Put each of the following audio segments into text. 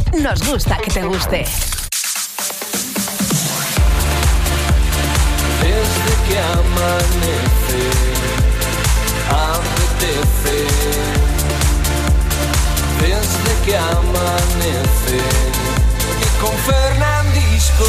nos gusta que te guste. Desde que amanece, apetece. Desde que amanece, y con Fernandisco.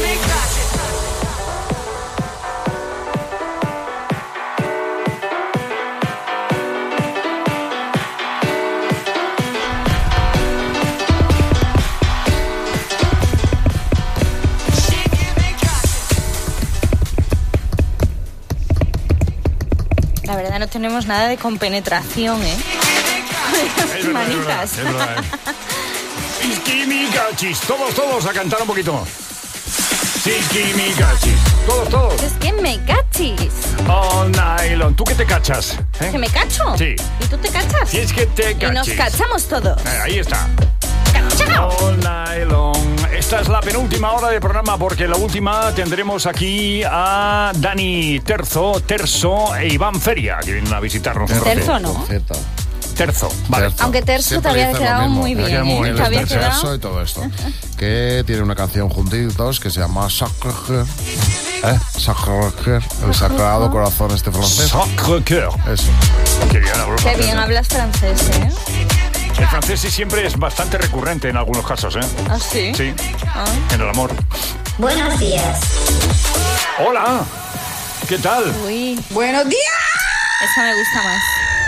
La verdad no tenemos nada de compenetración, ¿eh? Es verdad, manitas. es verdad. Iskimikachis. Todos a cantar un poquito. Iskimikachis. Todos. Es que me cachis. All night long. ¿Tú qué te cachas? ¿Que me cacho? Sí. ¿Y tú te cachas? Si es que te cachis. Y nos cachamos todos. Ahí está. ¡Cachao! All night long. Esta es la penúltima hora de programa porque la última tendremos aquí a Dani Terzo e Iván Feria que vienen a visitarnos. Terzo, ¿no? Terzo, vale. Terzo. Aunque Terzo Siempre te había dicen lo quedado mismo. muy bien, quedado muy ¿eh? bien, Te había los quedado... Terzo y todo esto. Que tiene una canción juntitos que se llama Sacré Cœur. Sacré Cœur, el Sagrado Corazón francés. Sacré Cœur. Eso. Qué bien hablo Qué francés, bien ¿eh? hablas francés, ¿eh? El francés sí siempre es bastante recurrente en algunos casos, ¿eh? ¿Ah, sí? Sí, Ah. en el amor. Buenos días. Hola, ¿qué tal? Uy, ¡Buenos días! esa me gusta más.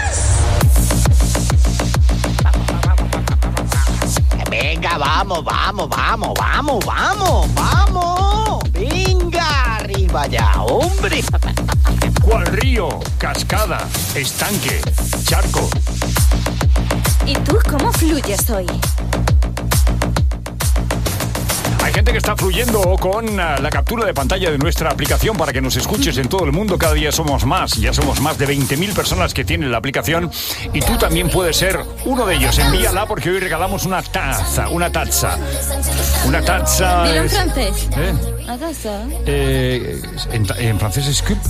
Venga, vamos. Venga, arriba ya, hombre. ¿Cuál río? Cascada, estanque, charco. ¿Y tú cómo fluyes hoy? Hay gente que está fluyendo con la captura de pantalla de nuestra aplicación para que nos escuches en todo el mundo. Cada día somos más. Ya somos más de 20.000 personas que tienen la aplicación. Y tú también puedes ser uno de ellos. Envíala porque hoy regalamos una taza. Una taza. Dilo en es- francés. ¿Eh? ¿Una taza? En francés es cup.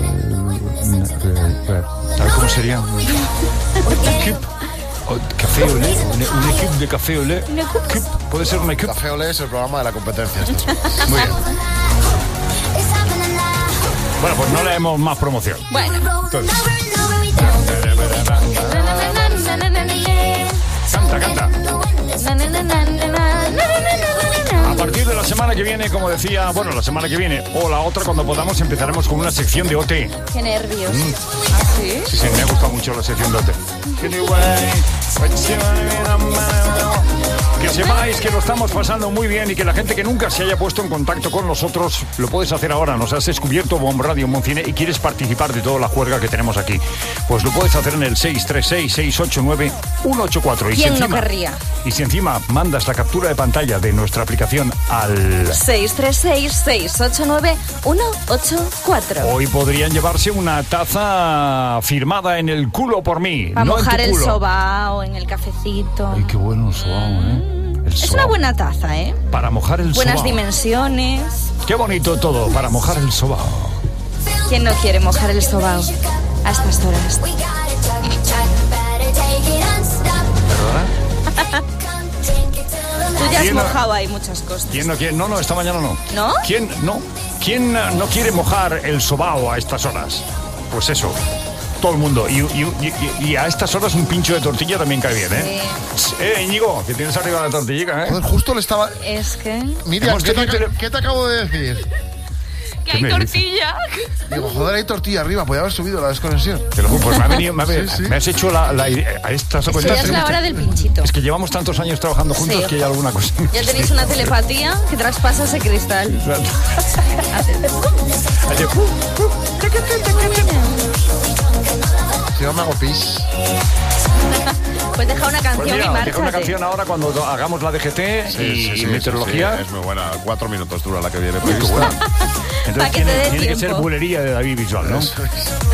¿Sabes cómo sería? Cup. Café au lait. Un equipo de café au lait. Cup. Puede ser un equipo. Café Olé es el programa de la competencia. Muy bien. Bueno, pues no le demos más promoción. Bueno. Canta. A partir de la semana que viene, como decía, bueno, la semana que viene o la otra, cuando podamos, empezaremos con una sección de OT. Qué nervios. ¿Ah, sí? Sí, me ha gustado mucho la sección de OT. Que sepáis que lo estamos pasando muy bien y que la gente que nunca se haya puesto en contacto con nosotros, lo puedes hacer ahora. Nos has descubierto Bomb Radio Moncine y quieres participar de toda la juerga que tenemos aquí. Pues lo puedes hacer en el 636-689-184. ¿Quién no querría? Y si encima mandas la captura de pantalla de nuestra aplicación al... 636-689-184. Hoy podrían llevarse una taza firmada en el culo por mí. Para no en mojar tu el culo. sobao en el cafecito. Ay, qué bueno el sobao, ¿eh? El Es sobao. una buena taza, ¿eh? Para mojar el Buenas sobao. dimensiones. Qué bonito todo, para mojar el sobao. ¿Quién no quiere mojar el sobao a estas horas? Tú ya has ¿Quién no- mojado ahí muchas cosas. ¿Quién no quiere? No, esta mañana no. ¿No? ¿Quién no? ¿Quién no quiere mojar el sobao a estas horas? Pues eso, todo el mundo. Y a estas horas un pincho de tortilla también cae bien, ¿eh? Íñigo, que tienes arriba la tortillica, ¿eh? Joder, justo le estaba... Es que... Miriam, Hemos ¿qué tenido te acabo de decir? Que hay me tortilla. Digo, joder, hay tortilla arriba, podía haber subido la desconexión. Te lo juro, pues Sí. me has hecho la idea. A estas Eso ya es la hora del pinchito. Es que llevamos tantos años trabajando juntos Sí. que hay alguna cosa. Ya tenéis una telepatía que traspasa ese cristal. Si no me hago pis. Pues deja una canción Pues y mira, deja una márchate. canción ahora cuando hagamos la DGT y meteorología. Sí, es muy buena. 4 minutos dura la que viene Qué prevista. buena. Pa' Entonces que te dé tiene que ser tiempo. bulería de David Bisbal, ¿no? Eso es.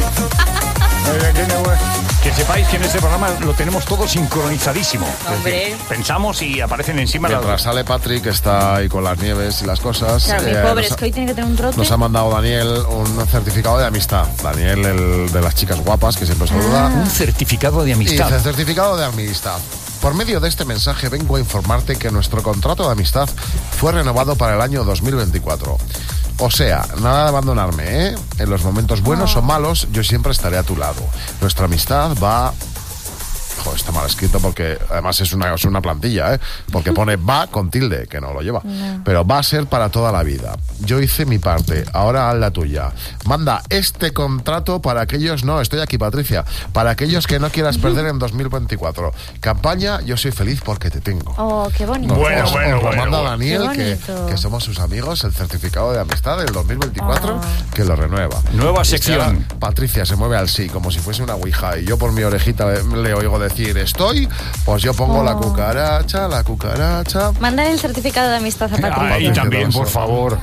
Que sepáis que en este programa lo tenemos todo sincronizadísimo. Hombre. Es decir, pensamos y aparecen encima Mientras sale Patrick, que está ahí con las nieves y las cosas. Claro, mi pobre, es que hoy tiene que tener un trote. Nos ha mandado Daniel un certificado de amistad. Daniel, el de las chicas guapas, que siempre saluda. un certificado de Y amistad. dice certificado de amistad. Por medio de este mensaje vengo a informarte que nuestro contrato de amistad fue renovado para el año 2024. O sea, nada de abandonarme, ¿eh? En los momentos buenos o malos, yo siempre estaré a tu lado. Nuestra amistad va... Joder, está mal escrito porque además es una plantilla, ¿eh? Porque pone va con tilde, que no lo lleva. No. Pero va a ser para toda la vida. Yo hice mi parte, ahora haz la tuya. Manda este contrato para aquellos... No, estoy aquí, Patricia. Para aquellos que no quieras perder en 2024. Campaña, yo soy feliz porque te tengo. Oh, qué bonito. Bueno. Manda Daniel, que somos sus amigos, el certificado de amistad del 2024, que lo renueva. Nueva sección. Patricia se mueve al sí, como si fuese una ouija, y yo por mi orejita le oigo decir estoy, pues yo pongo la cucaracha. Manda el certificado de amistad a Patricia. Ahí también, por favor.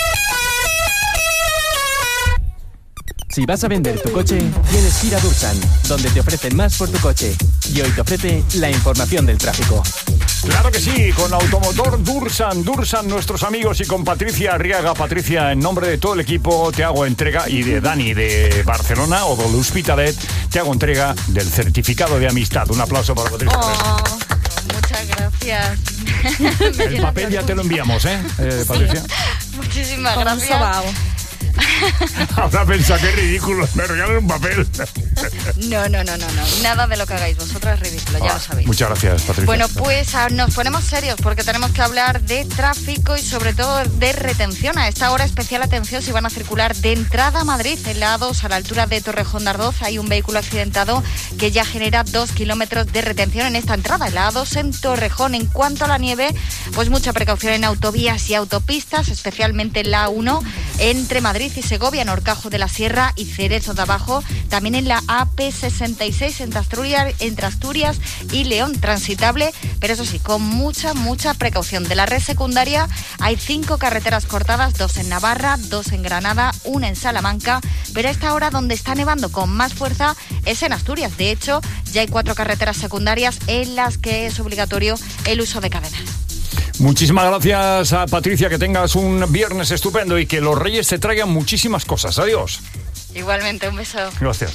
Si vas a vender tu coche, tienes que ir a Dursan, donde te ofrecen más por tu coche. Y hoy te ofrece la información del tráfico. Claro que sí, con Automotor Dursan, nuestros amigos, y con Patricia Arriaga. Patricia, en nombre de todo el equipo, te hago entrega, y de Dani de Barcelona o de l'Hospitalet, te hago entrega del certificado de amistad. Un aplauso para Patricia. Muchas gracias. El papel ya te lo enviamos, Patricia. Muchísimas gracias. Habrá pensado que es ridículo, me regalan un papel. No. Nada de lo que hagáis vosotros es ridículo, ya lo sabéis. Muchas gracias, Patricia. Bueno, pues nos ponemos serios porque tenemos que hablar de tráfico y sobre todo de retención. A esta hora, especial atención si van a circular de entrada a Madrid, en la A2 a la altura de Torrejón de Ardoz. Hay un vehículo accidentado que ya genera 2 kilómetros de retención en esta entrada, en la A2 en Torrejón. En cuanto a la nieve, pues mucha precaución en autovías y autopistas, especialmente en la A1 entre Madrid y Segovia, en Horcajo de la Sierra y Cerezo de Abajo. También en la AP66 entre Asturias y León, transitable, pero eso sí, con mucha precaución. De la red secundaria hay 5 carreteras cortadas, 2 en Navarra, 2 en Granada, 1 en Salamanca, pero a esta hora donde está nevando con más fuerza es en Asturias. De hecho, ya hay 4 carreteras secundarias en las que es obligatorio el uso de cadenas. Muchísimas gracias a Patricia, que tengas un viernes estupendo y que los Reyes te traigan muchísimas cosas. Adiós. Igualmente, un beso. Gracias.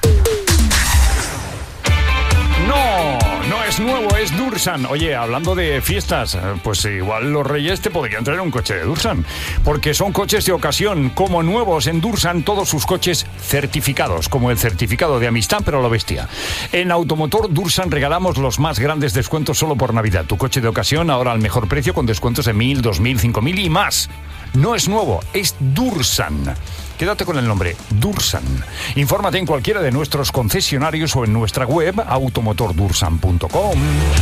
No es nuevo, es Dursan. Oye, hablando de fiestas, pues igual los Reyes te podrían traer un coche de Dursan, porque son coches de ocasión, como nuevos en Dursan, todos sus coches certificados, como el certificado de amistad, pero a lo bestia. En Automotor Dursan regalamos los más grandes descuentos solo por Navidad. Tu coche de ocasión ahora al mejor precio, con descuentos de 1.000, 2.000, 5.000 y más. No es nuevo, es Dursan. Quédate con el nombre, Dursan. Infórmate en cualquiera de nuestros concesionarios o en nuestra web automotordursan.com.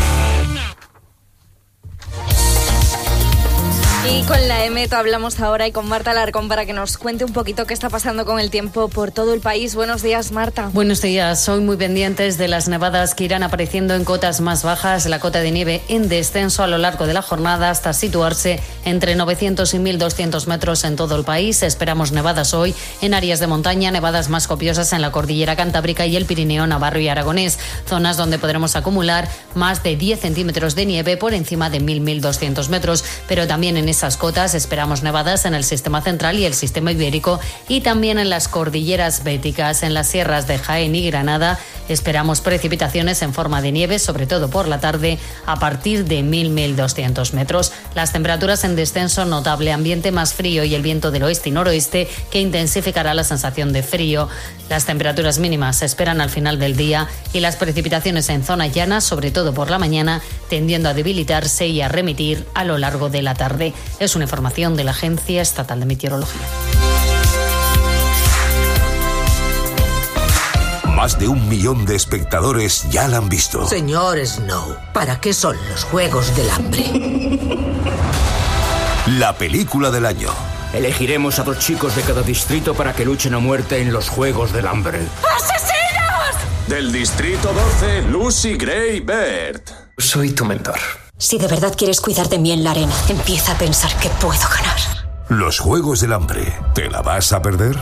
Y con la EMET hablamos ahora y con Marta Alarcón para que nos cuente un poquito qué está pasando con el tiempo por todo el país. Buenos días, Marta. Buenos días. Hoy muy pendientes de las nevadas que irán apareciendo en cotas más bajas. La cota de nieve en descenso a lo largo de la jornada hasta situarse entre 900 y 1.200 metros en todo el país. Esperamos nevadas hoy en áreas de montaña, nevadas más copiosas en la cordillera Cantábrica y el Pirineo, Navarro y Aragonés. Zonas donde podremos acumular más de 10 centímetros de nieve por encima de 1.200 metros. Pero también en esas cotas esperamos nevadas en el sistema central y el sistema ibérico, y también en las cordilleras béticas. En las sierras de Jaén y Granada esperamos precipitaciones en forma de nieve, sobre todo por la tarde, a partir de 1.200 metros. Las temperaturas en descenso notable, ambiente más frío y el viento del oeste y noroeste que intensificará la sensación de frío. Las temperaturas mínimas se esperan al final del día y las precipitaciones en zona llana, sobre todo por la mañana, tendiendo a debilitarse y a remitir a lo largo de la tarde. Es una información de la Agencia Estatal de Meteorología. Más de 1 millón de espectadores ya la han visto. Señor Snow, ¿para qué son los Juegos del Hambre? La película del año. Elegiremos a 2 chicos de cada distrito para que luchen a muerte en los Juegos del Hambre. ¡Asesinos! Del distrito 12, Lucy Gray Baird. Soy tu mentor. Si de verdad quieres cuidar de mí en la arena, empieza a pensar que puedo ganar. Los Juegos del Hambre. ¿Te la vas a perder?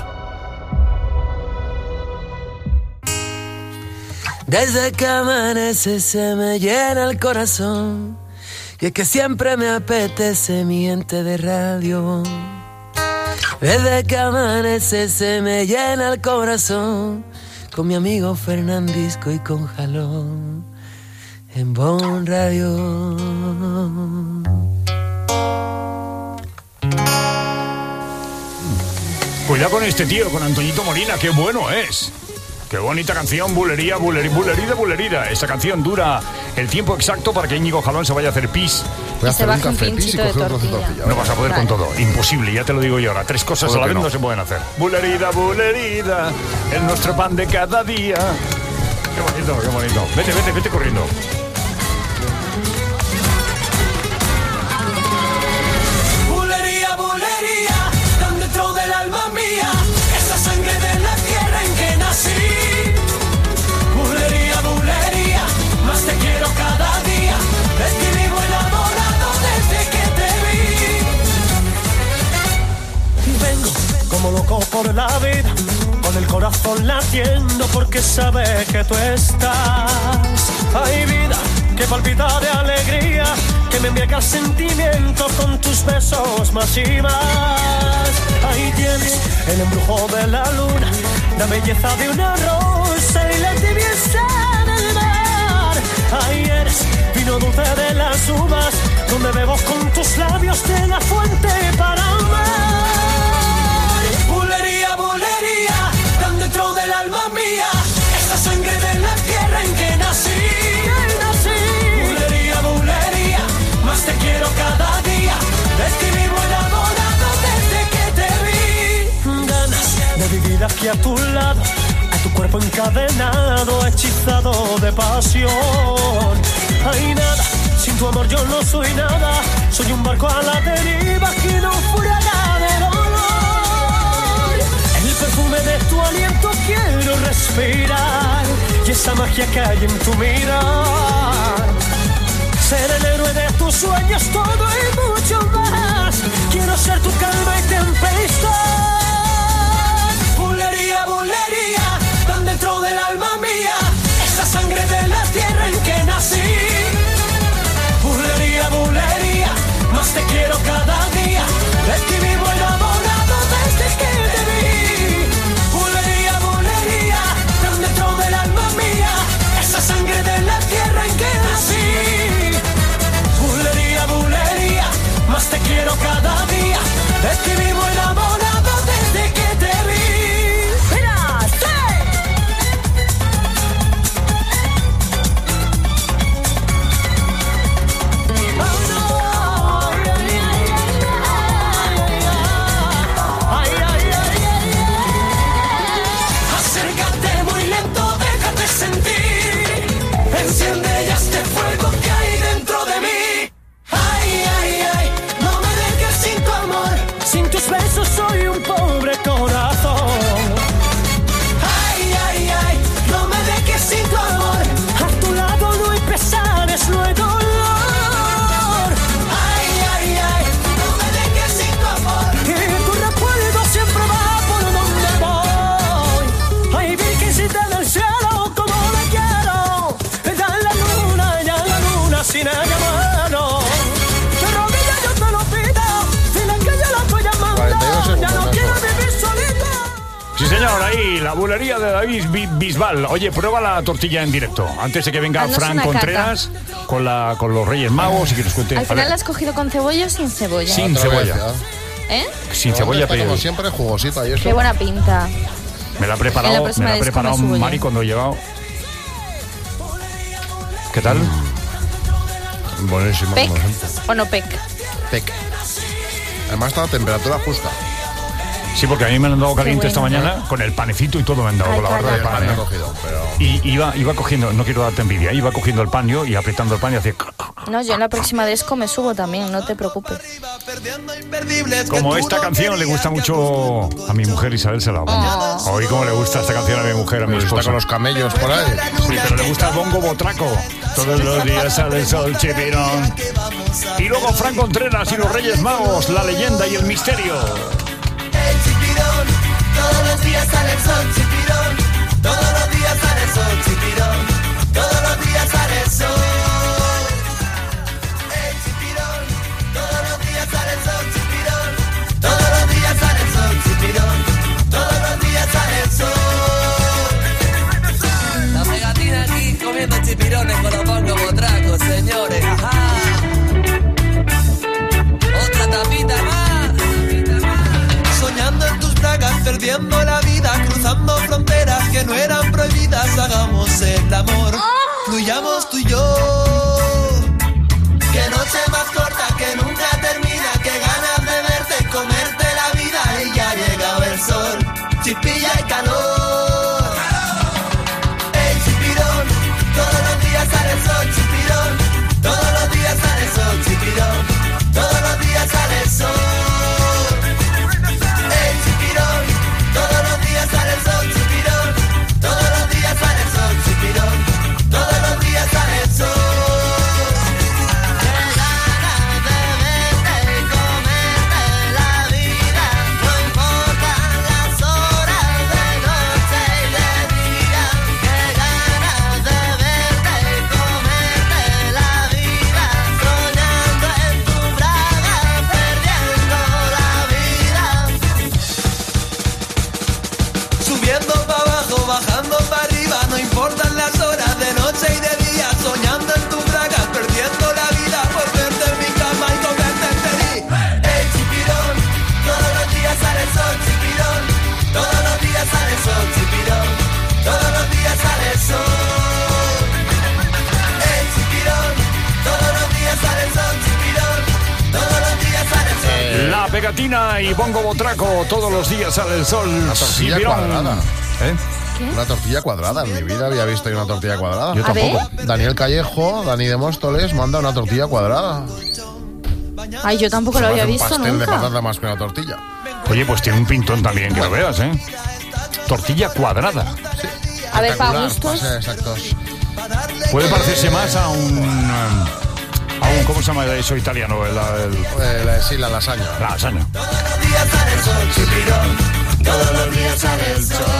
Desde que amanece se me llena el corazón, y es que siempre me apetece mi ente de radio. Desde que amanece se me llena el corazón, con mi amigo Fernandisco y con Jalón. en Bon Radio. Cuidado con este tío, con Antoñito Molina, qué bueno es. Qué bonita canción, bulería, bulerida. Esta canción dura el tiempo exacto para que Íñigo Jalón se vaya a hacer pis. Voy a hacer un café pis y coger un trozo de tortilla. No vas a poder con todo, imposible, ya te lo digo yo ahora. 3 cosas a la vez no se pueden hacer. Bulerida, es nuestro pan de cada día. Qué bonito. Vete corriendo. Bulería, tan dentro del alma mía, esa sangre de la tierra en que nací. Bulería, más te quiero cada día, es que vivo enamorado desde que te vi. Vengo como loco por la vida, con el corazón latiendo porque sabe que tú estás. Hay vida que palpita de alegría, que me embriaga el sentimiento con tus besos más y más. Ahí tienes el embrujo de la luna, la belleza de una rosa y la tibieza del mar. Ahí eres vino dulce de las uvas, donde bebo con tus labios de la fuente para amar. Bulería, tan dentro del alma mía, esa sangre de la tierra en que nací. Bulería, más te quiero cada día, es que vivo enamorado desde que te vi. Ganas de vivir aquí a tu lado, a tu cuerpo encadenado, hechizado de pasión. Hay nada, sin tu amor yo no soy nada, soy un barco a la deriva que no furada de dolor. El perfume de tu aliento quiero respirar, y esa magia que hay en tu mirar. Ser el héroe de tus sueños, todo y mucho más. Quiero ser tu calma y tempestad. Bulería, tan dentro del alma mía, esa sangre de la tierra en que nací. Bulería, más te quiero cada día, de ti vivo enamorado desde que te vi. Bulería, tan dentro del alma mía, esa sangre de la tierra en que nací. Bulería, más te quiero cada día, de ti vivo enamorado desde que te vi. ¡Mira! Acércate muy lento, déjate sentir, enciende ya este fuego que hay dentro de mí. No me dejes sin tu amor, sin tus besos soy un pobre corazón. No me dejes sin tu amor, a tu lado no hay pesares, no hay dolor. No me dejes sin tu amor, y tu recuerdo siempre va por donde voy. Ay, virgencita del cielo, como la quiero, ya la luna sin ella muero. Sí, señor, ahí, la bulería de David Bisbal. Oye, prueba la tortilla en directo. Antes de que venga Fran Contreras con los Reyes Magos y que nos cuente. ¿Al final la has cogido con cebolla o sin cebolla? Sin cebolla. Sin cebolla, pero como siempre, jugosita y eso. Qué buena pinta. Me la ha preparado Mari cuando he llegado. ¿Qué tal? Buenísimo. ¿Pec o no pec? Pec. Además está a temperatura justa. Sí, porque a mí me han dado caliente esta mañana con el panecito y todo me han dado con la barra de pan. Y iba cogiendo, no quiero darte envidia, iba cogiendo el pan yo y apretando el pan y hacía... No, yo en la próxima disco me subo también, no te preocupes. Como esta canción le gusta mucho a mi mujer Isabel Salado. Oí cómo le gusta esta canción a mi mujer, a mi esposa. Está con los camellos por ahí. Sí, pero le gusta el bongo botraco. Todos los días sale el sol, chipirón. Y luego Fran Contreras y los Reyes Magos, la leyenda y el misterio. El chipirón, todos los días sale el sol, chipirón. Todos los días sale el sol, chipirón. Todos los días sale el sol. El chipirón, todos los días sale el sol, chipirón. Todos los días sale el sol, chipirón. Todos los días sale el sol. La pegatina aquí comiendo chipirones con los bongos botracos. fluyamos tú y yo. Que noche más corta que nunca termina, que ganas de verte, comerte la vida y ya ha llegado el sol, chispilla y calor. El chipirón, todos los días sale el sol, chipirón, todos los días sale el sol, chipirón, todos los días sale el sol. El chipirón, todos los días sale el sol, chipirón, todos los días sale el sol, chipirón, todos los días sale el sol. Bajando para arriba, no importan las horas de noche y de día, soñando en tus bragas, perdiendo la vida por verte en mi cama y comerte feliz. El chipirón, todos los días sale el sol, chipirón, todos los días sale el sol, chipirón, todos los días sale el sol. El chipirón, todos los días sale el sol, chipirón, todos los días sale el sol. La pegatina y bongo botraco, todos los días sale el sol. Una tortilla cuadrada. ¿Qué? Una tortilla cuadrada. En mi vida había visto una tortilla cuadrada. Yo tampoco. Daniel Callejo, Dani de Móstoles, manda una tortilla cuadrada. Ay, yo tampoco lo había visto un pastel nunca. de patata más que una tortilla. Oye, pues tiene un pintón también, que lo veas, ¿eh? Tortilla cuadrada. A ver, para Rectangular, gustos. para ser exactos. Puede parecerse más a un ¿cómo se llama eso italiano? Sí, la lasaña. La lasaña. Todos los días sale el sol, chipirón, todos los días sale el sol.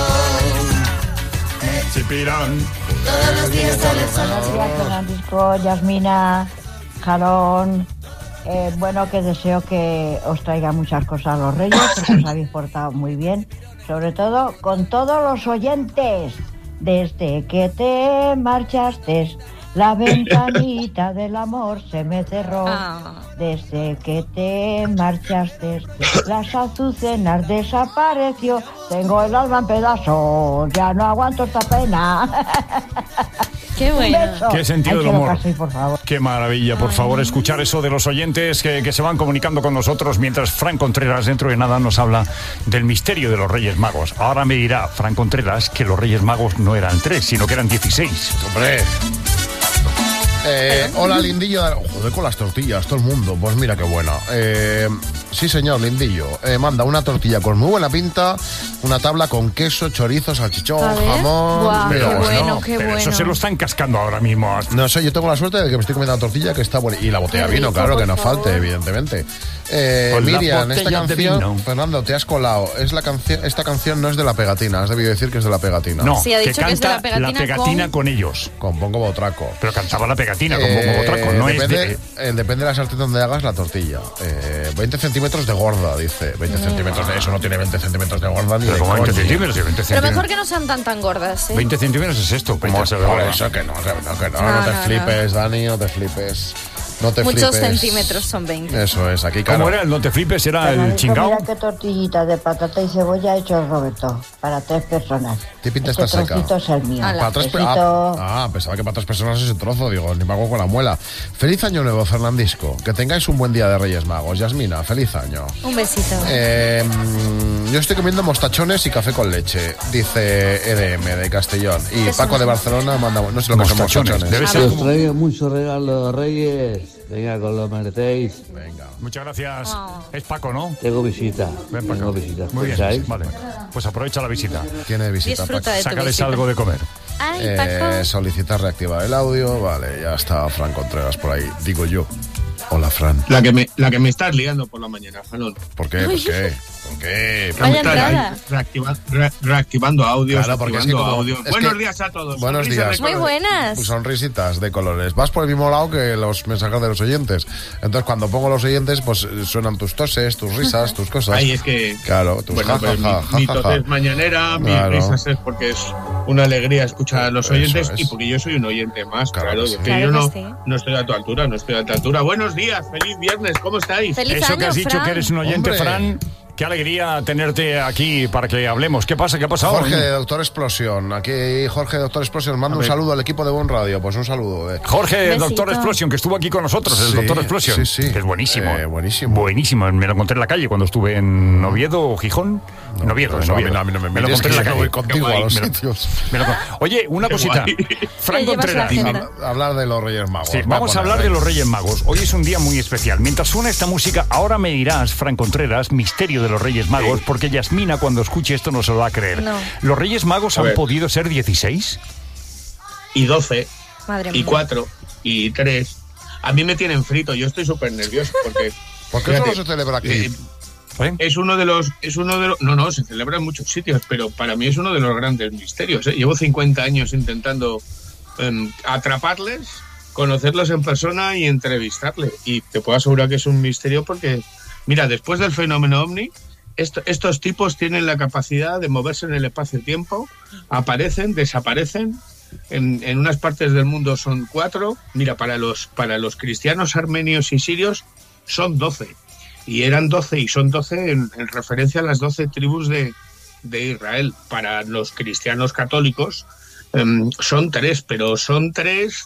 Chipirón. Todos los días sale el sol. Buenos días, Francisco, Yasmina, Jarón. Bueno, que deseo que os traiga muchas cosas los Reyes, porque os habéis portado muy bien. Sobre todo con todos los oyentes. Desde que te marchaste, la ventanita del amor se me cerró. Desde que te marchaste, las azucenas desapareció. Tengo el alma en pedazos, ya no aguanto esta pena. Qué bueno. Qué sentido Ay, del que lo humor. paséis, por favor. Qué maravilla, por favor, escuchar eso de los oyentes que se van comunicando con nosotros, mientras Fran Contreras dentro de nada nos habla del misterio de los Reyes Magos. Ahora me dirá Fran Contreras que los Reyes Magos no eran 3, sino que eran 16. ¡Hombre! Hola, Lindillo. Joder, con las tortillas, todo el mundo. Pues mira qué buena. Sí, señor, Lindillo. Manda una tortilla con muy buena pinta, una tabla con queso, chorizo, salchichón, jamón. Guau, Pero qué bueno, qué pero bueno. eso se lo están cascando ahora mismo. No sé, yo tengo la suerte de que me estoy comiendo una tortilla que está buena. Y la botella de vino, claro, que no falte, evidentemente. Con la Miriam, esta botella de vino. canción, Fernando, te has colado. Esta canción no es de La Pegatina, has debido decir que es de La Pegatina. No, Sí, ha que dicho que es de canta La Pegatina con ellos. Con Bongo Botraco. Pero cantaba La Pegatina con Bongo Botraco, no depende, es de... depende de la sartén donde hagas la tortilla. 20 centímetros de gorda, dice. 20 centímetros de eso, no tiene 20 centímetros de gorda ni Pero de como 20 coña. centímetros y 20 Pero centímetros. mejor que no sean tan gordas, ¿eh? 20 centímetros es esto. Como 20 por eso que no te flipes, Dani, no te flipes. No te Muchos flipes. centímetros son 20. Eso es, aquí claro. ¿Cómo era el no te flipes? ¿Era el Fernandito, chingao? mira qué tortillita de patata y cebolla ha hecho el Roberto para 3 personas. ¿Qué pinta Este está seca? trocito es el mío. Para tres Besito. pensaba que para 3 personas es el trozo. Digo, ni me hago con la muela. Feliz año nuevo, Fernandisco. Que tengáis un buen día de Reyes Magos. Yasmina, feliz año. Un besito. Yo estoy comiendo mostachones y café con leche, dice EDM de Castellón. Y ¿Qué Paco son? de Barcelona manda, no sé lo que son Mostachones, mostachones. debe ser Os como... traigo muchos regalos, Reyes. Venga, con lo merecéis. Venga. Muchas gracias. Oh. Es Paco, ¿no? Tengo visita. Ven para Tengo acá. visita. Muy bien, ¿Pensáis? vale. Pues aprovecha la visita. Tiene visita, Disfruta Paco. de tu Sácales visita. algo de comer. Ay, Paco. Solicitar reactivar el audio. Vale, ya está Fran Contreras por ahí. Digo yo. Hola, Fran. La que me estás liando por la mañana, Jalón. ¿Por qué? ¿Por qué? ¿Por qué? Vaya Estás ahí entrada. reactivando audios, Claro, porque es que activando como- audios. es Buenos que- días a todos. Buenos Sonrisas días. de Muy colores. buenas. Sonrisitas de colores. Vas por el mismo lado que los mensajes de los oyentes. Entonces, cuando pongo los oyentes, pues suenan tus toses, tus risas, tus cosas. Ay, es que... Claro, tus Bueno, pues mi tos es mañanera, mis Claro. risas es porque es una alegría escuchar a los Eso oyentes es. y porque yo soy un oyente más, Claro claro. que sí. Que Claro yo que no, sí. no estoy a tu altura, no estoy a tu altura. Buenos días, feliz viernes, ¿cómo estáis? Feliz Eso año, que has dicho Fran. que eres un oyente, Hombre. Fran, Qué alegría tenerte aquí para que hablemos. ¿Qué pasa? ¿Qué ha pasado? Jorge de Doctor Explosión. Aquí Jorge de Doctor Explosión manda un saludo al equipo de Buen Radio. Pues un saludo. Jorge de Doctor Explosión, que estuvo aquí con nosotros, el Doctor Explosión. Sí. Que es buenísimo. Buenísimo. Buenísimo. Me lo encontré en la calle cuando estuve en Oviedo o Gijón. En Oviedo. A mí no me lo encontré en la calle. Voy contigo a los sitios. Oye, una cosita. Fran Contreras. Hablar de los Reyes Magos. Sí, vamos a hablar de los Reyes Magos. Hoy es un día muy especial. Mientras suena esta música, ahora me dirás, Fran Contreras, misterio de los Reyes Magos, porque Yasmina, cuando escuche esto, no se lo va a creer. No. ¿Los Reyes Magos han podido ser 16? Y 12. Madre y mía. 4. Y 3. A mí me tienen frito. Yo estoy súper nervioso porque... ¿Por qué solo se celebra aquí? Es uno de los... No, se celebra en muchos sitios, pero para mí es uno de los grandes misterios. Llevo 50 años intentando atraparles, conocerlos en persona y entrevistarles. Y te puedo asegurar que es un misterio porque, mira, después del fenómeno OVNI, estos tipos tienen la capacidad de moverse en el espacio-tiempo, aparecen, desaparecen. En unas partes del mundo son 4. Mira, para los cristianos armenios y sirios son 12. Y eran 12 y son 12 en referencia a las 12 tribus de Israel. Para los cristianos católicos son 3, pero son 3...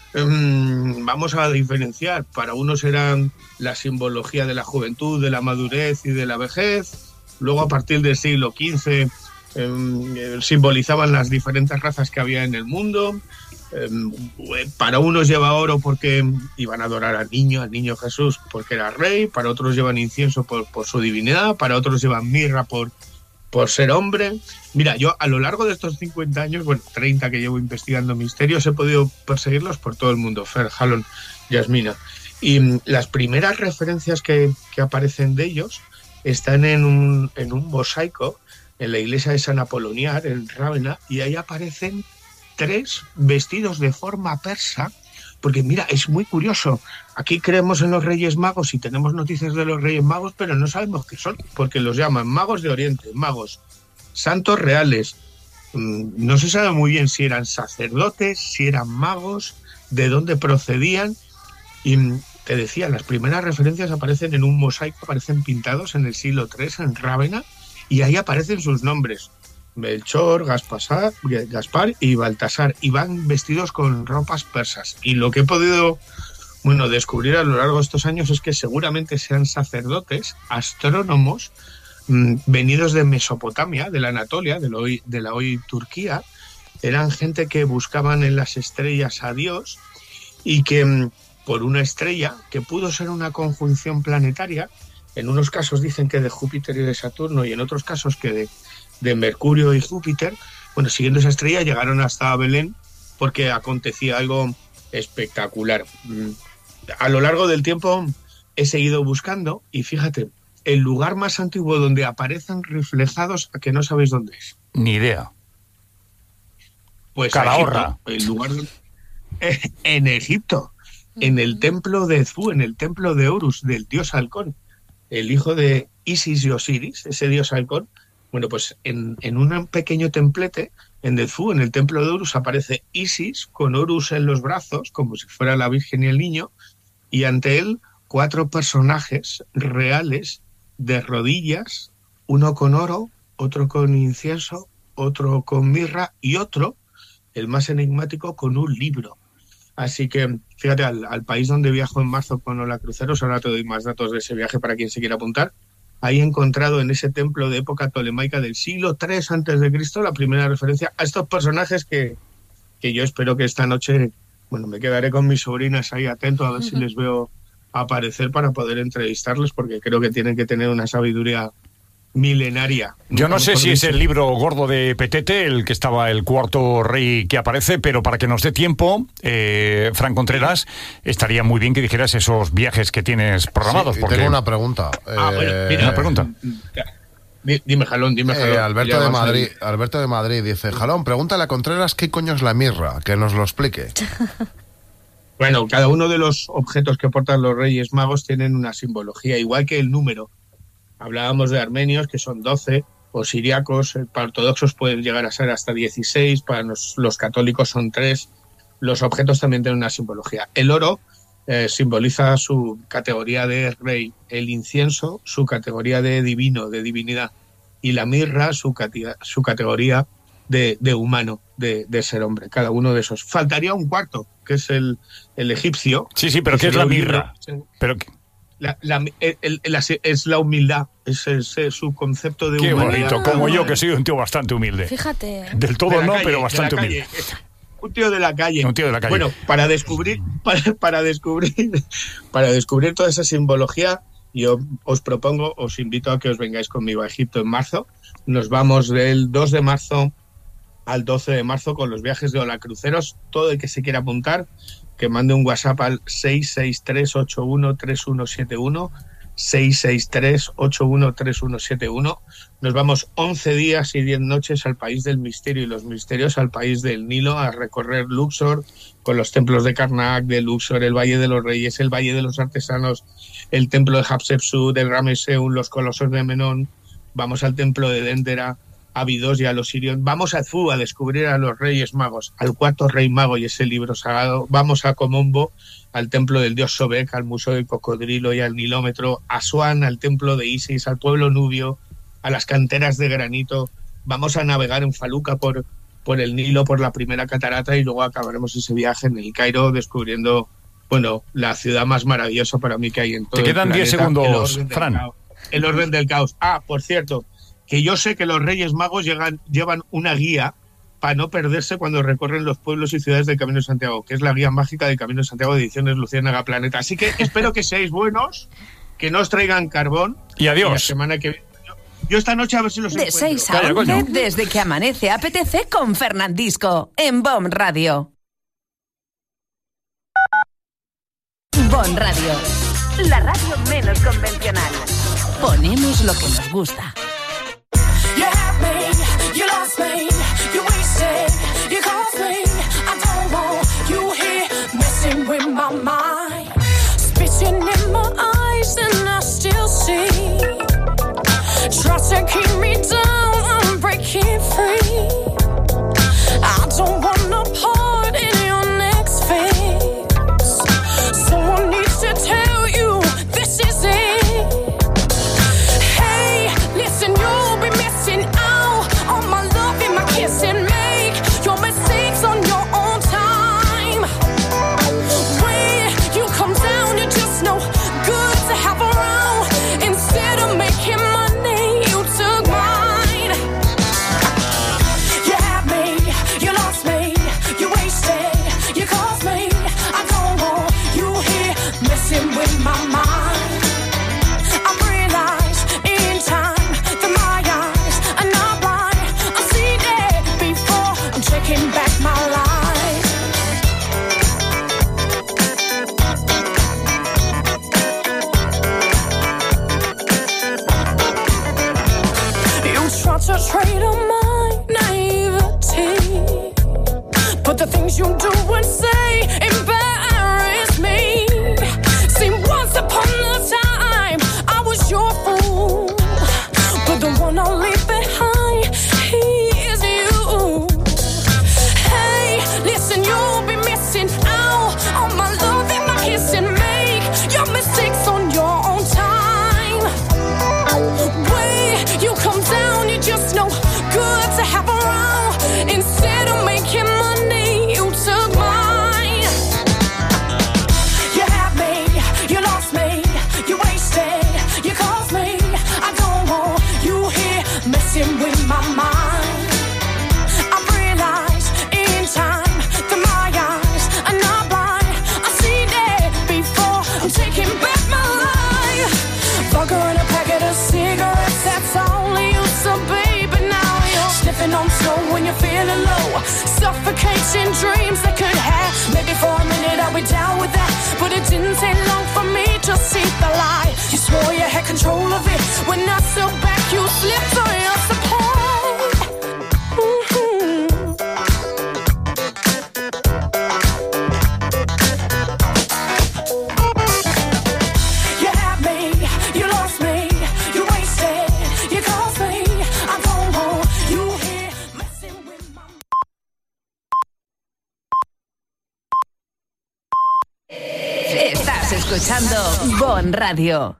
vamos a diferenciar. Para unos eran la simbología de la juventud, de la madurez y de la vejez. Luego, a partir del siglo XV, simbolizaban las diferentes razas que había en el mundo. Para unos lleva oro porque iban a adorar al niño Jesús porque era rey. Para otros llevan incienso por su divinidad. Para otros llevan mirra por ser hombre. Mira, yo a lo largo de estos 50 años, 30 que llevo investigando misterios, he podido perseguirlos por todo el mundo. Fer, Jalón, Yasmina. Y las primeras referencias que aparecen de ellos están en un mosaico en la iglesia de San Apoloniar, en Rávena, y ahí aparecen 3 vestidos de forma persa. Porque mira, es muy curioso. Aquí creemos en los Reyes Magos y tenemos noticias de los Reyes Magos, pero no sabemos qué son, porque los llaman magos de Oriente, magos santos reales. No se sabe muy bien si eran sacerdotes, si eran magos, de dónde procedían. Y te decía, las primeras referencias aparecen en un mosaico, aparecen pintados en el siglo III en Rávena, y ahí aparecen sus nombres. Melchor, Gaspar y Baltasar, y van vestidos con ropas persas. Y lo que he podido descubrir a lo largo de estos años es que seguramente sean sacerdotes, astrónomos, venidos de Mesopotamia, de la Anatolia, de la hoy Turquía. Eran gente que buscaban en las estrellas a Dios y que por una estrella que pudo ser una conjunción planetaria, en unos casos dicen que de Júpiter y de Saturno y en otros casos que de Mercurio y Júpiter, siguiendo esa estrella llegaron hasta Belén porque acontecía algo espectacular. A lo largo del tiempo he seguido buscando y fíjate, el lugar más antiguo donde aparecen reflejados, ¿a que no sabéis dónde es? Ni idea. Pues Calahorra. Egipto, el lugar en Egipto, en el templo de Edfu, en el templo de Horus, del dios halcón, el hijo de Isis y Osiris, ese dios halcón. Pues en un pequeño templete, en Edfu, en el templo de Horus, aparece Isis con Horus en los brazos, como si fuera la Virgen y el niño, y ante él 4 personajes reales de rodillas, uno con oro, otro con incienso, otro con mirra y otro, el más enigmático, con un libro. Así que, fíjate, al país donde viajo en marzo con Hola Cruceros, ahora te doy más datos de ese viaje para quien se quiera apuntar. Ahí he encontrado en ese templo de época tolemaica del siglo III a.C. la primera referencia a estos personajes que yo espero que esta noche, me quedaré con mis sobrinas ahí atento a ver si les veo aparecer para poder entrevistarles, porque creo que tienen que tener una sabiduría milenaria. Yo no sé si es el libro gordo de Petete, el que estaba el cuarto rey que aparece, pero para que nos dé tiempo, Fran Contreras, estaría muy bien que dijeras esos viajes que tienes programados. Sí, porque... Tengo una pregunta. Una pregunta. Dime, Jalón. Alberto de Madrid dice, Jalón, pregúntale a Contreras qué coño es la mirra, que nos lo explique. Cada uno de los objetos que portan los Reyes Magos tienen una simbología, igual que el número. Hablábamos de armenios, que son 12, o siriacos, para ortodoxos pueden llegar a ser hasta 16, para los católicos son 3. Los objetos también tienen una simbología. El oro simboliza su categoría de rey, el incienso, su categoría de divino, de divinidad, y la mirra, su categoría de humano, de ser hombre, cada uno de esos. Faltaría un cuarto, que es el egipcio. Sí, pero ¿qué es la mirra? Es la humildad, es su concepto de humanidad. Qué bonito, como yo, que soy un tío bastante humilde. Fíjate. Del todo no, pero bastante humilde. Un tío de la calle. Un tío de la calle. Bueno, para descubrir toda esa simbología, yo os invito a que os vengáis conmigo a Egipto en marzo. Nos vamos del 2 de marzo al 12 de marzo con los viajes de Hola Cruceros. Todo el que se quiera apuntar, que mande un WhatsApp al 663-813171, 663-813171. Nos vamos 11 días y 10 noches al país del misterio y los misterios, al país del Nilo, a recorrer Luxor, con los templos de Karnak, de Luxor, el Valle de los Reyes, el Valle de los Artesanos, el templo de Hatshepsut, el Rameseum, los colosos de Menón. Vamos al templo de Dendera, a Abidos y a los sirios. Vamos a Edfú a descubrir a los Reyes Magos, al cuarto Rey Mago y ese libro sagrado. Vamos a Komombo, al templo del dios Sobek, al museo del cocodrilo y al Nilómetro. A Asuán, al templo de Isis, al pueblo nubio, a las canteras de granito. Vamos a navegar en Faluca por el Nilo, por la primera catarata, y luego acabaremos ese viaje en el Cairo descubriendo, bueno, la ciudad más maravillosa para mí que hay en todo el planeta. Te quedan 10 segundos, Fran. El orden del caos. Por cierto, que yo sé que los Reyes Magos llevan una guía para no perderse cuando recorren los pueblos y ciudades del Camino de Santiago, que es la guía mágica del Camino de Santiago de Ediciones Luciérnaga Planeta. Así que espero que seáis buenos, que no os traigan carbón. Y adiós. Y la semana que viene. Yo esta noche a ver si los encuentro. De 6 a 11, desde que amanece APTC con Fernandisco, en BOM Radio. BOM Radio, la radio menos convencional. Ponemos lo que nos gusta. You have me, you lost me, you wasted, you caused me. I don't want you here messing with my mind. Spitting in my eyes and I still see. Try to keep me down, I'm breaking free. I don't want no part in your next phase. Someone needs to tell you this is it. Hey, listen, you'll be missing out on my love and my kiss and make your mistakes on your own time. When you come down, you're just no good to have around. Instead of making money, you took mine. You had me, you lost me, you wasted, you caused me. I don't want you here messing with my mind. I realize in time that my eyes are not blind. I've seen it before, I'm taking back my life. You try to trade on my naivety, but the things you do and say embarrass me. See, once upon a time I was your fool, but the one I'll leave behind, he is you. Hey, listen, you'll be missing out on my love and my kiss and make your mistakes on your own time. When you come down, you're just no good to have around. Instead of making money, you took mine. You had me, you lost me, you wasted, you caused me. I don't want you here messing with my mind. I realize in time that my eyes are not blind. I've seen it before, I'm taking back my life. Vodka and a packet of cigarettes, that's all I used to be. But now you're sniffing on snow when you're feeling low. Suffocating dreams that could have. Maybe for a minute I'll be down with that, but it didn't take long for me to see the light. You swore you had control of it. When I stood back, you slipped on your support. You had me, you lost me, you wasted, you caused me. I don't want you here messing with my. escuchando Bon Radio.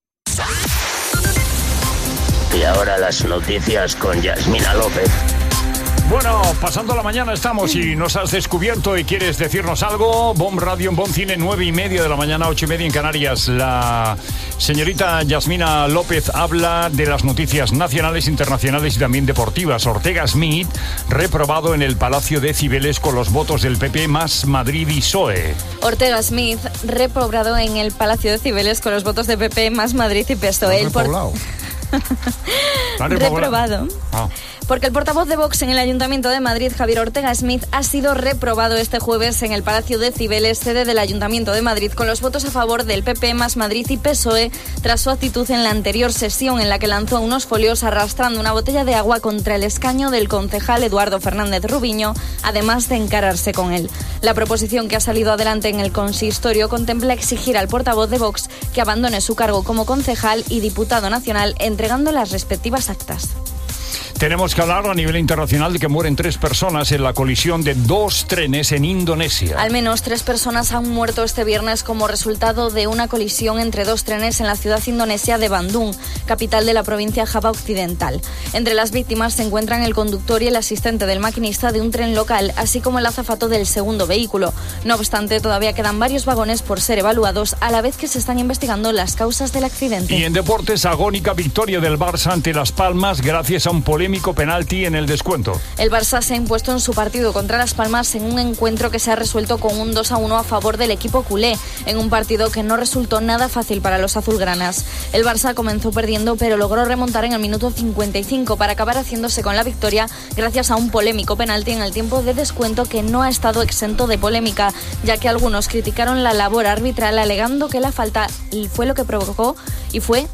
Y ahora las noticias con Yasmina López. Bueno, pasando la mañana estamos y nos has descubierto y quieres decirnos algo. Bon Radio en Bon Cine, 9:30 de la mañana, 8:30 en Canarias. La señorita Yasmina López habla de las noticias nacionales, internacionales y también deportivas. Ortega Smith, reprobado en el Palacio de Cibeles con los votos del PP más Madrid y PSOE. Ortega Smith, reprobado en el Palacio de Cibeles con los votos de PP más Madrid y PSOE. Reprobado. Porque el portavoz de Vox en el Ayuntamiento de Madrid, Javier Ortega Smith, ha sido reprobado este jueves en el Palacio de Cibeles, sede del Ayuntamiento de Madrid, con los votos a favor del PP más Madrid y PSOE, tras su actitud en la anterior sesión en la que lanzó unos folios arrastrando una botella de agua contra el escaño del concejal Eduardo Fernández Rubiño, además de encararse con él. La proposición que ha salido adelante en el consistorio contempla exigir al portavoz de Vox que abandone su cargo como concejal y diputado nacional, entregando las respectivas actas. Tenemos que hablar a nivel internacional de que mueren 3 personas en la colisión de 2 trenes en Indonesia. Al menos 3 personas han muerto este viernes como resultado de una colisión entre 2 trenes en la ciudad indonesia de Bandung, capital de la provincia Java Occidental. Entre las víctimas se encuentran el conductor y el asistente del maquinista de un tren local, así como el azafato del segundo vehículo. No obstante, todavía quedan varios vagones por ser evaluados, a la vez que se están investigando las causas del accidente. Y en deportes, agónica victoria del Barça ante Las Palmas gracias a un polémico penalti en el descuento. El Barça se ha impuesto en su partido contra Las Palmas en un encuentro que se ha resuelto con un 2-1 a favor del equipo culé, en un partido que no resultó nada fácil para los azulgranas. El Barça comenzó perdiendo, pero logró remontar en el minuto 55 para acabar haciéndose con la victoria gracias a un polémico penalti en el tiempo de descuento que no ha estado exento de polémica, ya que algunos criticaron la labor arbitral alegando que la falta fue lo que provocó y fue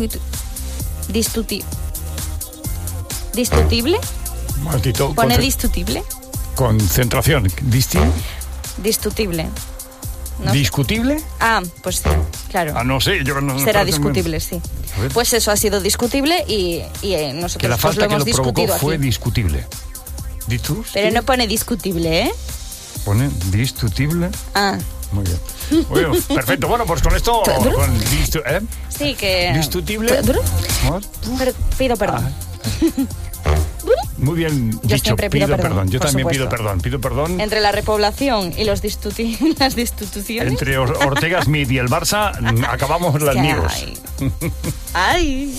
¿discutible? Maldito. ¿Pone discutible? Concentración. Discutible. No ¿discutible? Sé. Ah, pues sí, claro. Ah, no sé, yo no. Será discutible, sí. Pues eso ha sido discutible y nosotros que la falta lo hemos que lo provocó discutido fue aquí. Discutible. Pero no pone discutible, ¿eh? Pone discutible. Ah. Muy bien. Bueno, perfecto. Bueno, pues con esto... Sí, que... ¿Discutible? Pido perdón. Muy bien yo dicho, pido perdón. Yo también supuesto. pido perdón. Entre la repoblación y las destituciones. Entre Ortega Smith y el Barça acabamos las amigos. ¡Ay!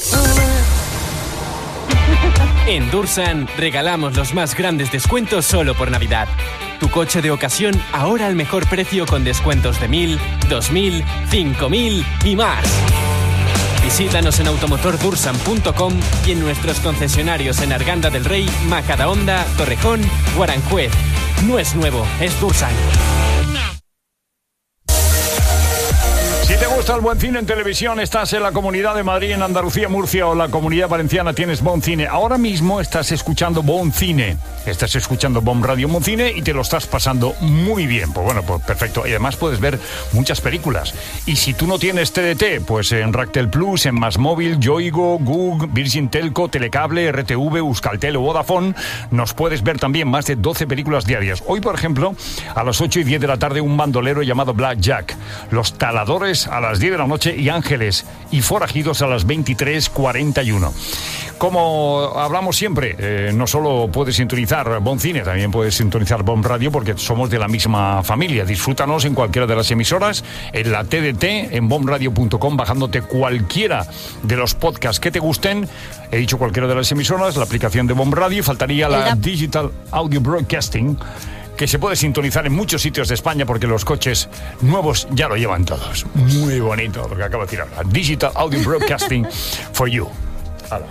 En Dursan regalamos los más grandes descuentos solo por Navidad. Tu coche de ocasión ahora al mejor precio con descuentos de 1.000, 2.000, 5.000 y más. Visítanos en automotordursan.com y en nuestros concesionarios en Arganda del Rey, Majadahonda, Torrejón o Aranjuez. No es nuevo, es Dursan. Si te gusta el buen cine en televisión, estás en la Comunidad de Madrid, en Andalucía, Murcia o la Comunidad Valenciana, tienes Bon Cine. Ahora mismo estás escuchando Bon Cine. Estás escuchando Bon Radio Bon Cine y te lo estás pasando muy bien. Pues bueno, pues perfecto. Y además puedes ver muchas películas. Y si tú no tienes TDT, pues en Ractel Plus, en Más Móvil, Yoigo, Gug, Virgin Telco, Telecable, RTV, Euskaltel o Vodafone, nos puedes ver también más de 12 películas diarias. Hoy, por ejemplo, a las 8:10 de la tarde, un bandolero llamado Black Jack. Los taladores a las 10 de la noche y Ángeles y Forajidos a las 23:41. Como hablamos siempre, no solo puedes sintonizar Bon Cine, también puedes sintonizar Bon Radio porque somos de la misma familia. Disfrútanos en cualquiera de las emisoras, en la TDT, en bonradio.com, bajándote cualquiera de los podcasts que te gusten. He dicho cualquiera de las emisoras, la aplicación de Bon Radio, faltaría la Digital Audio Broadcasting, que se puede sintonizar en muchos sitios de España porque los coches nuevos ya lo llevan todos. Muy bonito lo que acabo de decir ahora. Digital Audio Broadcasting for you. Hala.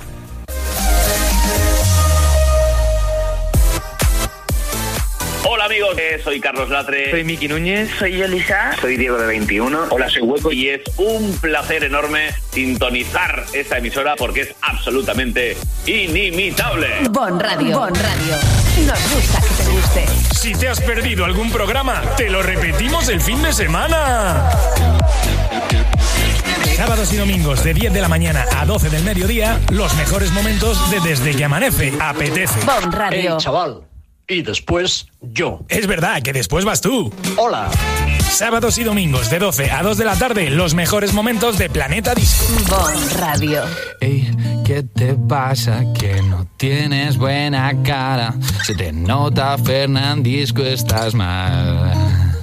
Hola amigos, soy Carlos Latre. Soy Miki Núñez. Soy Elisa. Soy Diego de 21. Hola, soy Hueco y es un placer enorme sintonizar esta emisora porque es absolutamente inimitable. Bon Radio. Bon Radio. Nos gusta que te guste. Si te has perdido algún programa, te lo repetimos el fin de semana. Sábados y domingos de 10 de la mañana a 12 del mediodía, los mejores momentos de Desde que Amanece. Apetece. Bon Radio. Chaval, y después yo. Es verdad que después vas tú. Hola. Sábados y domingos de 12 a 2 de la tarde, los mejores momentos de Planeta Disco. Bon Radio. Ey, ¿qué te pasa? Que no tienes buena cara. Se te nota, Fernandisco, estás mal.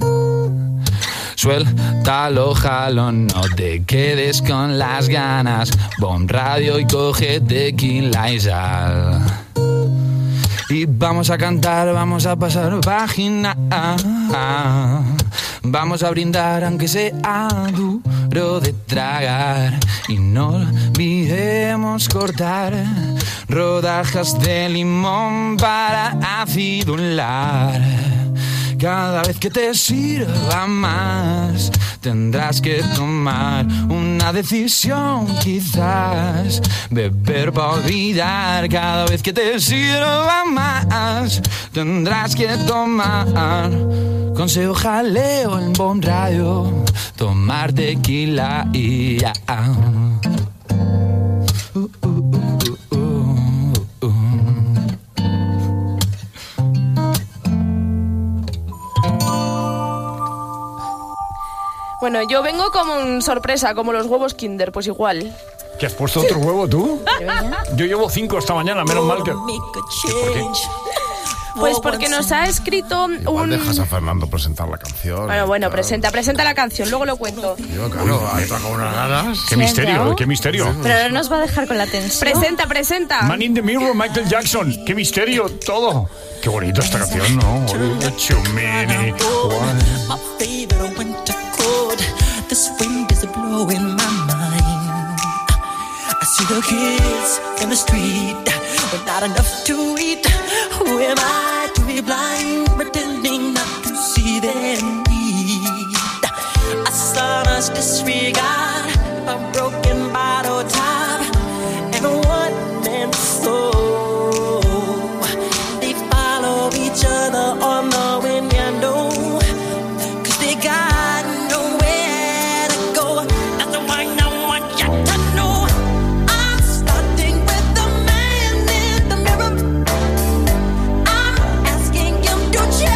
Suéltalo, jalón, no te quedes con las ganas. Bon Radio y coge tequila y sal. Y vamos a cantar, vamos a pasar página. Vamos a brindar aunque sea duro de tragar. Y no olvidemos cortar rodajas de limón para acidular. Cada vez que te sirva más, tendrás que tomar una decisión, quizás. Beber para olvidar. Cada vez que te sirva más, tendrás que tomar. Consejo jaleo en Bon Radio, tomar tequila y ya. Bueno, yo vengo como sorpresa, como los huevos Kinder, pues igual. ¿Que has puesto otro huevo tú? Yo llevo 5 esta mañana, menos mal que... ¿Por qué? Pues porque nos ha escrito Igual dejas a Fernando presentar la canción. Bueno, presenta la canción, luego lo cuento. Yo, claro, ha entrado con unas ganas. ¡Qué misterio, qué misterio! Pero no nos va a dejar con la tensión. Presenta. Man in the Mirror, Michael Jackson. ¡Qué misterio, todo! ¡Qué bonita esta canción, ¿no? Chumini. This wind is blowing my mind. I see the kids in the street with not enough to eat. Who am I to be blind, pretending not to see their need? A son's disregard, a broken bottle top, and a one-man soul. They follow each other on the window, 'cause they got nowhere to go. That's the one I want you to know. I'm starting with the man in the mirror. I'm asking him to change.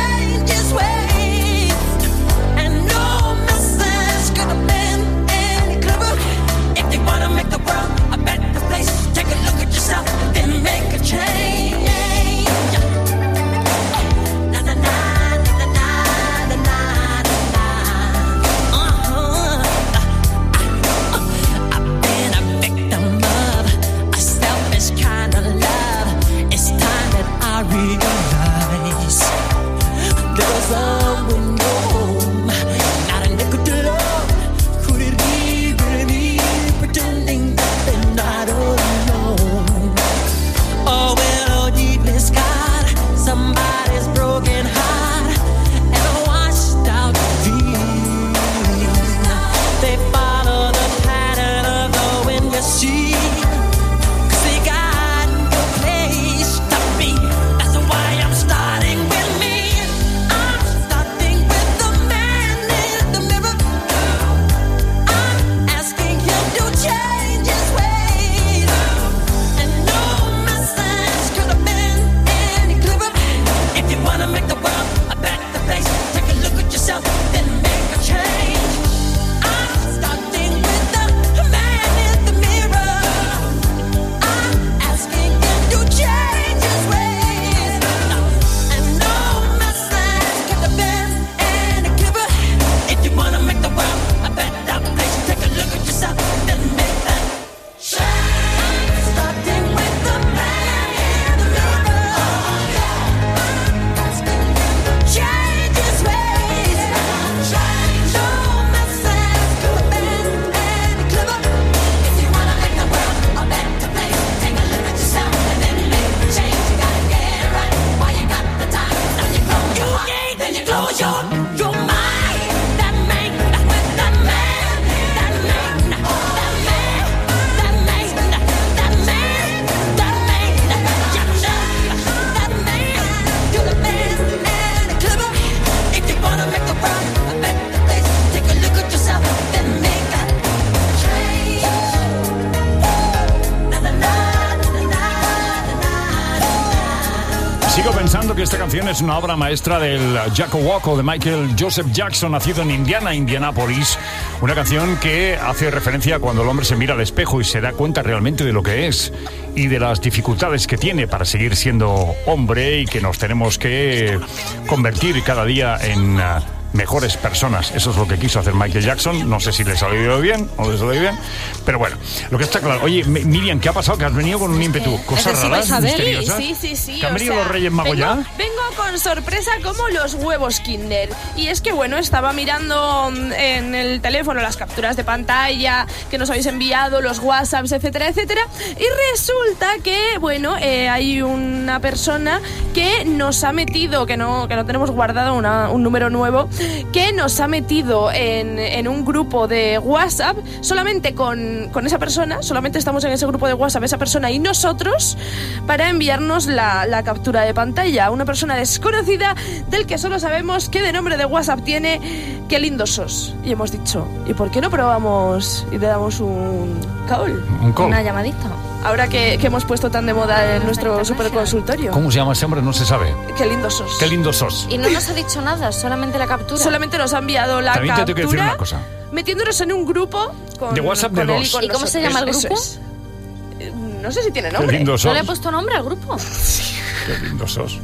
confesando que esta canción es una obra maestra del Jacko Wacko de Michael Joseph Jackson, nacido en Indianápolis. Una canción que hace referencia a cuando el hombre se mira al espejo y se da cuenta realmente de lo que es y de las dificultades que tiene para seguir siendo hombre y que nos tenemos que convertir cada día en mejores personas. Eso es lo que quiso hacer Michael Jackson. No sé si le salió bien o le salió bien, pero bueno, lo que está claro. Oye, Miriam, ¿qué ha pasado? Que has venido con un ímpetu. ¿Cosas raras, misteriosas? Sí. ¿Que han venido los Reyes Magos ya? Vengo con sorpresa como los huevos Kinder. Y es que, bueno, estaba mirando en el teléfono las capturas de pantalla que nos habéis enviado, los WhatsApps, etcétera, etcétera. Y resulta que, bueno, hay una persona que nos ha metido, que no tenemos guardado un número nuevo, que nos ha metido en un grupo de WhatsApp solamente con esa persona, solamente estamos en ese grupo de WhatsApp, esa persona y nosotros, para enviarnos la captura de pantalla. Una persona desconocida del que solo sabemos qué de nombre de WhatsApp tiene. Qué lindo sos. Y hemos dicho, ¿y por qué no probamos y le damos un call? Una llamadita. Ahora que hemos puesto tan de moda en nuestro superconsultorio. ¿Cómo se llama ese hombre? No se sabe. Qué lindo sos. Qué lindo sos. Y no nos ha dicho nada, solamente la captura. Solamente nos ha enviado la También captura. te tengo que decir una cosa. Metiéndonos en un grupo con, de WhatsApp con de él dos. y ¿Y cómo se llama el grupo? No sé si tiene nombre. Qué lindo sos. ¿No le he puesto nombre al grupo? Qué lindo sos.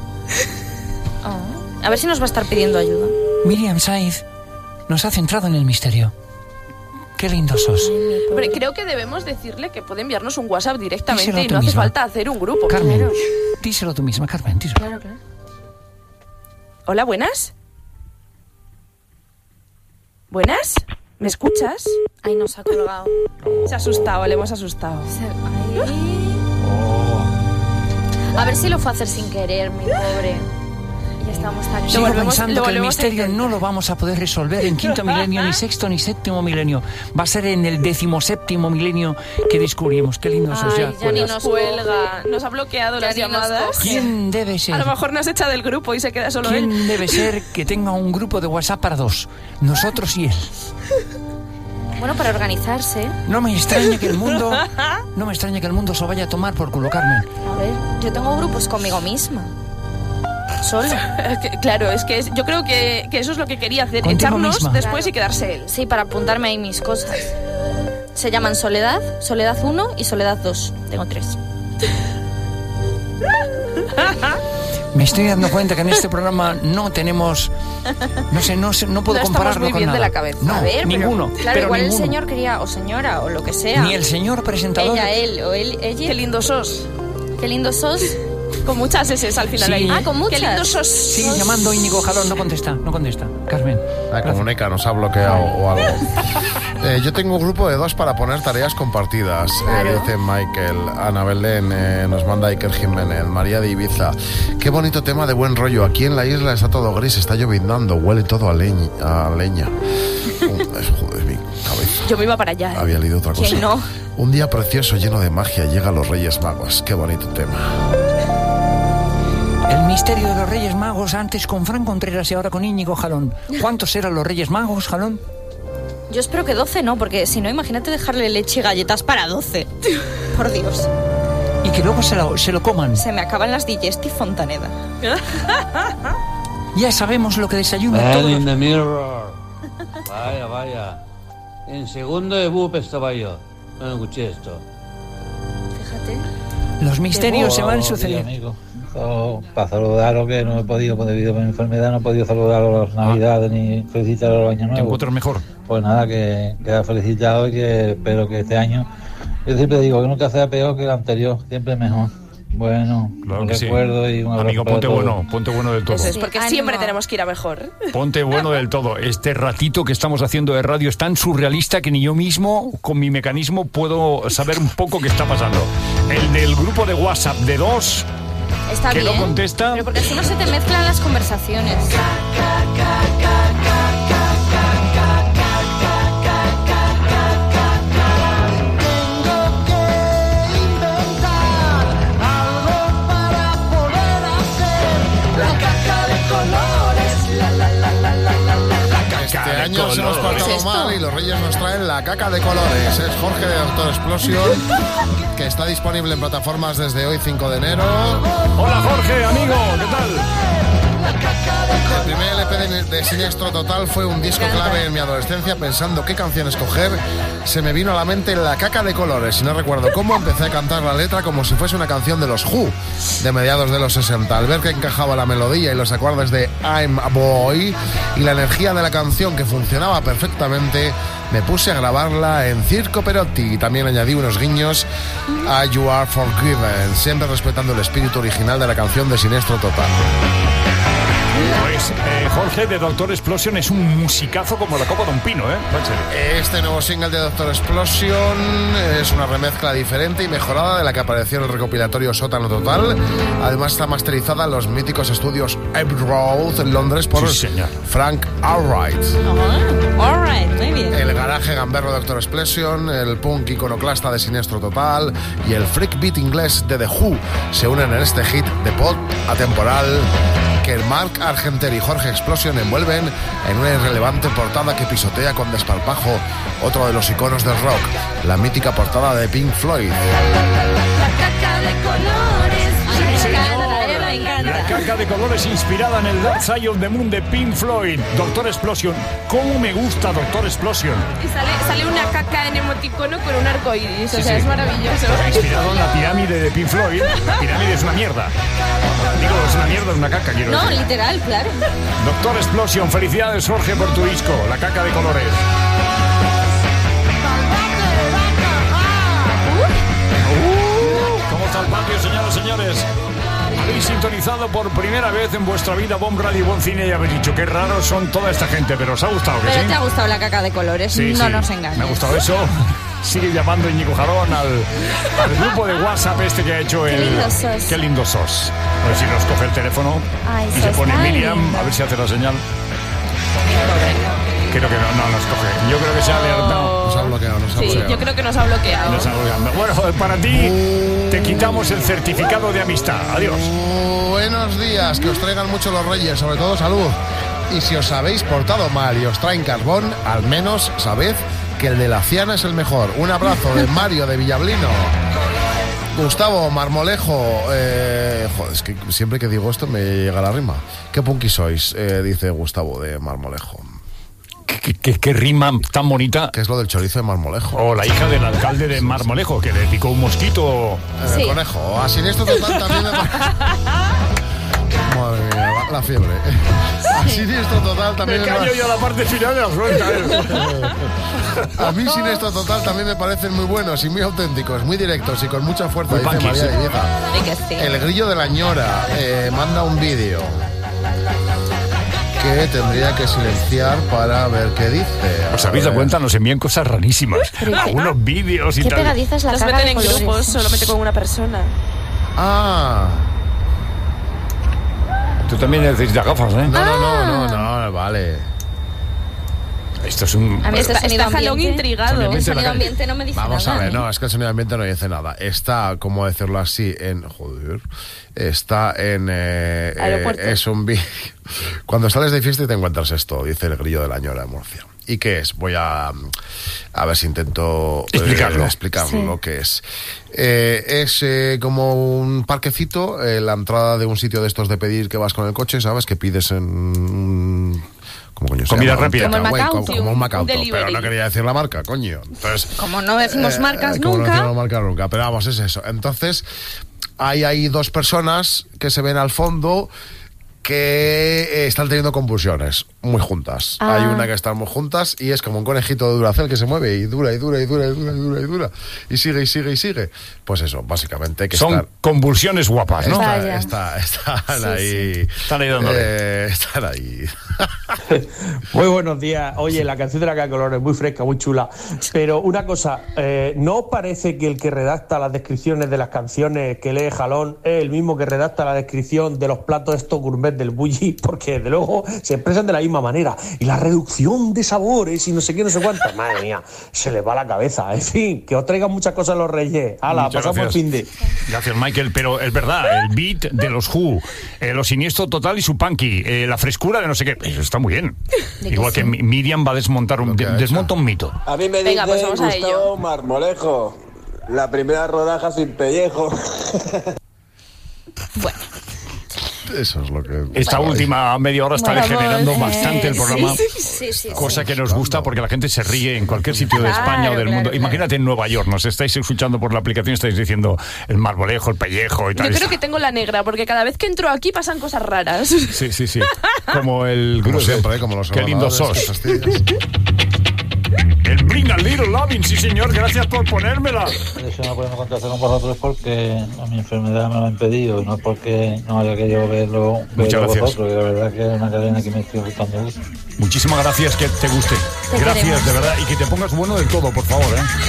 A ver si nos va a estar pidiendo ayuda. Miriam Saiz nos ha centrado en el misterio. Qué lindo sos. Pero creo que debemos decirle que puede enviarnos un WhatsApp directamente Díselo y tú no hace misma. falta hacer un grupo. Carmen, Claro. díselo tú misma, Carmen, díselo. Claro. Hola, buenas. ¿Buenas? ¿Me escuchas? Ay, nos ha colgado. Se ha asustado, le hemos asustado. A ver si lo fue a hacer sin querer, mi pobre. Ya estamos aquí. Sigo pensando que el misterio no lo vamos a poder resolver en quinto milenio, ni sexto, ni séptimo milenio. Va a ser en el 17º milenio que descubrimos. Qué lindo sos ya. Ya ni nos cuelga. Nos ha bloqueado las llamadas. ¿Quién debe ser? A lo mejor nos echa del grupo y se queda solo él. ¿Quién debe ser que tenga un grupo de WhatsApp para dos? Nosotros y él. Bueno, para organizarse. No me extraña que el mundo se lo vaya a tomar por culo, Carmen. A ver, yo tengo grupos conmigo misma. Solo. Claro, es que yo creo que eso es lo que quería hacer. Contigo Echarnos misma. después Claro. y quedarse él. Sí, para apuntarme ahí mis cosas. Se llaman Soledad, Soledad 1 y Soledad 2. Tengo 3. Me estoy dando cuenta que en este programa no tenemos... No puedo compararlo muy con bien nada. de la cabeza. No, A ver, ninguno. Claro, pero igual ninguno. el señor quería, o señora, o lo que sea. Ni el señor presentador. Ella, él, o él, ella. Qué lindo sos. Qué lindo sos. Con muchas S al final Sí. ahí. Ah, con muchas. Qué lindo sos. Sigue llamando Íñigo Jalón, no contesta. Carmen. La comunica, nos ha bloqueado o algo. Yo tengo un grupo de 2 para poner tareas compartidas. Dice Michael, Ana Belén, nos manda Iker Jiménez, María de Ibiza. Qué bonito tema de buen rollo. Aquí en la isla está todo gris, está lloviznando, huele todo a leña. Joder, mi cabeza. Yo me iba para allá. Había leído otra cosa. ¿Quién no? Un día precioso, lleno de magia, llega los Reyes Magos. Qué bonito tema. El misterio de los Reyes Magos, antes con Fran Contreras y ahora con Íñigo Jalón. ¿Cuántos eran los Reyes Magos, Jalón? Yo espero que 12 no, porque si no, imagínate dejarle leche y galletas para 12. Por Dios. Y que luego se lo coman. Se me acaban las Digesti Fontaneda. Ya sabemos lo que desayunan Man todos. in the mirror. Vaya. En segundo de BUP estaba yo. No escuché esto. Fíjate. Los misterios se van Buenos días, sucediendo. amigo. Para saludaros, que no he podido, debido a mi enfermedad, no he podido saludaros las Navidades ni felicitaros el Año Nuevo. ¿Te encuentras mejor? Pues nada, que queda felicitado y que espero que este año, yo siempre digo que nunca sea peor que el anterior, siempre mejor. Bueno, Claro un que sí. recuerdo y un abrazo Amigo, para ponte todos. bueno del todo. Eso es, porque Sí, siempre ánimo. tenemos que ir a mejor. Ponte bueno del todo. Este ratito que estamos haciendo de radio es tan surrealista que ni yo mismo, con mi mecanismo, puedo saber un poco qué está pasando. El del grupo de WhatsApp de 2, Está que bien. no contesta. Pero porque si no se te mezclan las conversaciones. Este año se nos pasó todo mal y los Reyes nos traen la caca de colores. Es Jorge de Doctor Explosion, que está disponible en plataformas desde hoy, 5 de enero. Hola Jorge, amigo, ¿qué tal? El primer LP de Siniestro Total fue un disco clave en mi adolescencia. Pensando qué canción escoger, se me vino a la mente La caca de colores. Y no recuerdo cómo, empecé a cantar la letra como si fuese una canción de los Who de mediados de los 60. Al ver que encajaba la melodía y los acordes de I'm a Boy y la energía de la canción que funcionaba perfectamente, me puse a grabarla en Circo Perotti y también añadí unos guiños a You Are Forgiven, siempre respetando el espíritu original de la canción de Siniestro Total. Pues Jorge de Doctor Explosion es un musicazo como la copa de un pino, ¿eh? Este nuevo single de Doctor Explosion es una remezcla diferente y mejorada de la que apareció en el recopilatorio Sótano Total. Además está masterizada en los míticos estudios Abbey Road en Londres por Frank Allwright. Alright, muy bien. El garaje gamberro de Doctor Explosion, el punk iconoclasta de Siniestro Total y el freak beat inglés de The Who se unen en este hit de pop atemporal que Mark Argenter y Jorge Explosion envuelven en una irrelevante portada que pisotea con desparpajo otro de los iconos del rock, la mítica portada de Pink Floyd. La caca de colores. La caca de colores inspirada en el Dark Side of the Moon de Pink Floyd. Doctor Explosion. ¿Cómo me gusta Doctor Explosion? Y sale una caca en emoticono con un arco iris. O sea, es maravilloso. Inspirado en la pirámide de Pink Floyd. La pirámide es una mierda. Digo, es una mierda, es una caca, quiero decir. No, literal, claro. Doctor Explosion, felicidades Jorge por tu disco, La caca de colores. ¿Cómo está el patio, señoras y señores? Habéis sintonizado por primera vez en vuestra vida Bomb Radio y Bon Cine y habéis dicho qué raros son toda esta gente, pero os ha gustado, ¿que Pero sí? te ha gustado la caca de colores, Sí, no sí. nos engañes. Me ha gustado eso. Sigue llamando Íñigo Jarón al grupo de WhatsApp este que ha hecho el... Qué lindo sos. Qué lindo sos. A ver si nos coge el teléfono Ay, y se sos pone tan Miriam, lindo. a ver si hace la señal. Creo que no nos coge. Yo creo que se ha alertado. Nos ha bloqueado, Sí, yo creo que nos ha bloqueado. Nos ha bloqueado. Bueno, para ti te quitamos el certificado de amistad. Adiós. Buenos días, que os traigan mucho los Reyes, sobre todo salud. Y si os habéis portado mal y os traen carbón, al menos sabed que el de la Ciana es el mejor. Un abrazo de Mario de Villablino. Gustavo Marmolejo, joder, es que siempre que digo esto me llega la rima. ¿Qué punky sois? Dice Gustavo de Marmolejo. ¿Qué rima tan bonita? ¿Qué es lo del chorizo de Marmolejo? O la hija del alcalde de Marmolejo, que le picó un mosquito. El conejo. A Siniestro Total también me Madre mía, la fiebre. A Siniestro Total también Me callo yo la parte final de la suelta. A mí Siniestro Total también me parecen muy buenos y muy auténticos, muy directos y con mucha fuerza, dice María de Ibiza. El grillo de la ñora manda un vídeo que tendría que silenciar para ver qué dice. ¿Os habéis dado cuenta? Nos envían cosas rarísimas. Algunos vídeos y ¿Qué tal. pegadiza es la Nos caca meten de en colores? grupos, solamente con una persona. Ah. Tú también necesitas gafas, ¿eh? No, vale. Esto es un... A mí Está Jalón intrigado. El sonido ambiente no me dice Vamos nada. a ver, no, es que el sonido ambiente no dice nada. Está, ¿cómo decirlo así? Está en... Aeropuerto. Es un vídeo. Cuando sales de fiesta y te encuentras esto, dice el grillo de la ñora de Murcia. ¿Y qué es? Voy a ver si intento explicarlo Sí. lo que es. Es como un parquecito, la entrada de un sitio de estos de pedir que vas con el coche, ¿sabes? Que pides en... ¿Cómo coño se Comida llama? rápida. Como el Takeaway, Macauto. como un Macauto, Un pero no quería decir la marca, coño. Entonces, Como no decimos marcas como no nunca. decimos marcas nunca, pero vamos, es eso. Entonces, hay dos personas que se ven al fondo que están teniendo convulsiones muy juntas. Ah. Hay una que están muy juntas y es como un conejito de Duracell que se mueve y dura y dura y dura y dura y dura y dura y sigue y sigue y sigue. Pues eso, básicamente que Son convulsiones guapas, ¿no? Están ahí. Están ahí dándole. Están ahí. Muy buenos días. Oye, la canción de la caca de colores es muy fresca, muy chula. Pero una cosa, ¿no os parece que el que redacta las descripciones de las canciones que lee Jalón es el mismo que redacta la descripción de los platos estos gourmet presentaciones del Bulli, porque desde luego se expresan de la misma manera. Y la reducción de sabores y no sé qué, no sé cuánto. Madre mía, se les va la cabeza. En fin, que os traigan muchas cosas los Reyes. ¡Hala, pasamos por fin de! Gracias, Michael. Pero es verdad, el beat de los Who, lo siniestro total y su punky, la frescura de no sé qué, eso está muy bien. Igual que Miriam va a desmonta un mito. A mí me dice Gustavo Marmolejo, la primera rodaja sin pellejo. Bueno. Eso es lo que... Esta última media hora está degenerando bastante el programa, sí, cosa que nos gusta porque la gente se ríe en cualquier sitio de España o del mundo. Imagínate en Nueva York, nos estáis escuchando por la aplicación, estáis diciendo el marmolejo, el pellejo y tal. Yo creo que tengo la negra, porque cada vez que entro aquí pasan cosas raras. Sí. Como el como siempre, como los Qué lindo sos. El Bring a Little Loving, sí señor, gracias por ponérmela. Yo no puedo contactar con vosotros porque mi enfermedad me lo ha impedido, y no porque no haya querido verlo vosotros, que la verdad que es una cadena que me estoy gustando mucho. Muchísimas gracias, que te guste. Gracias, de verdad, y que te pongas bueno del todo, por favor,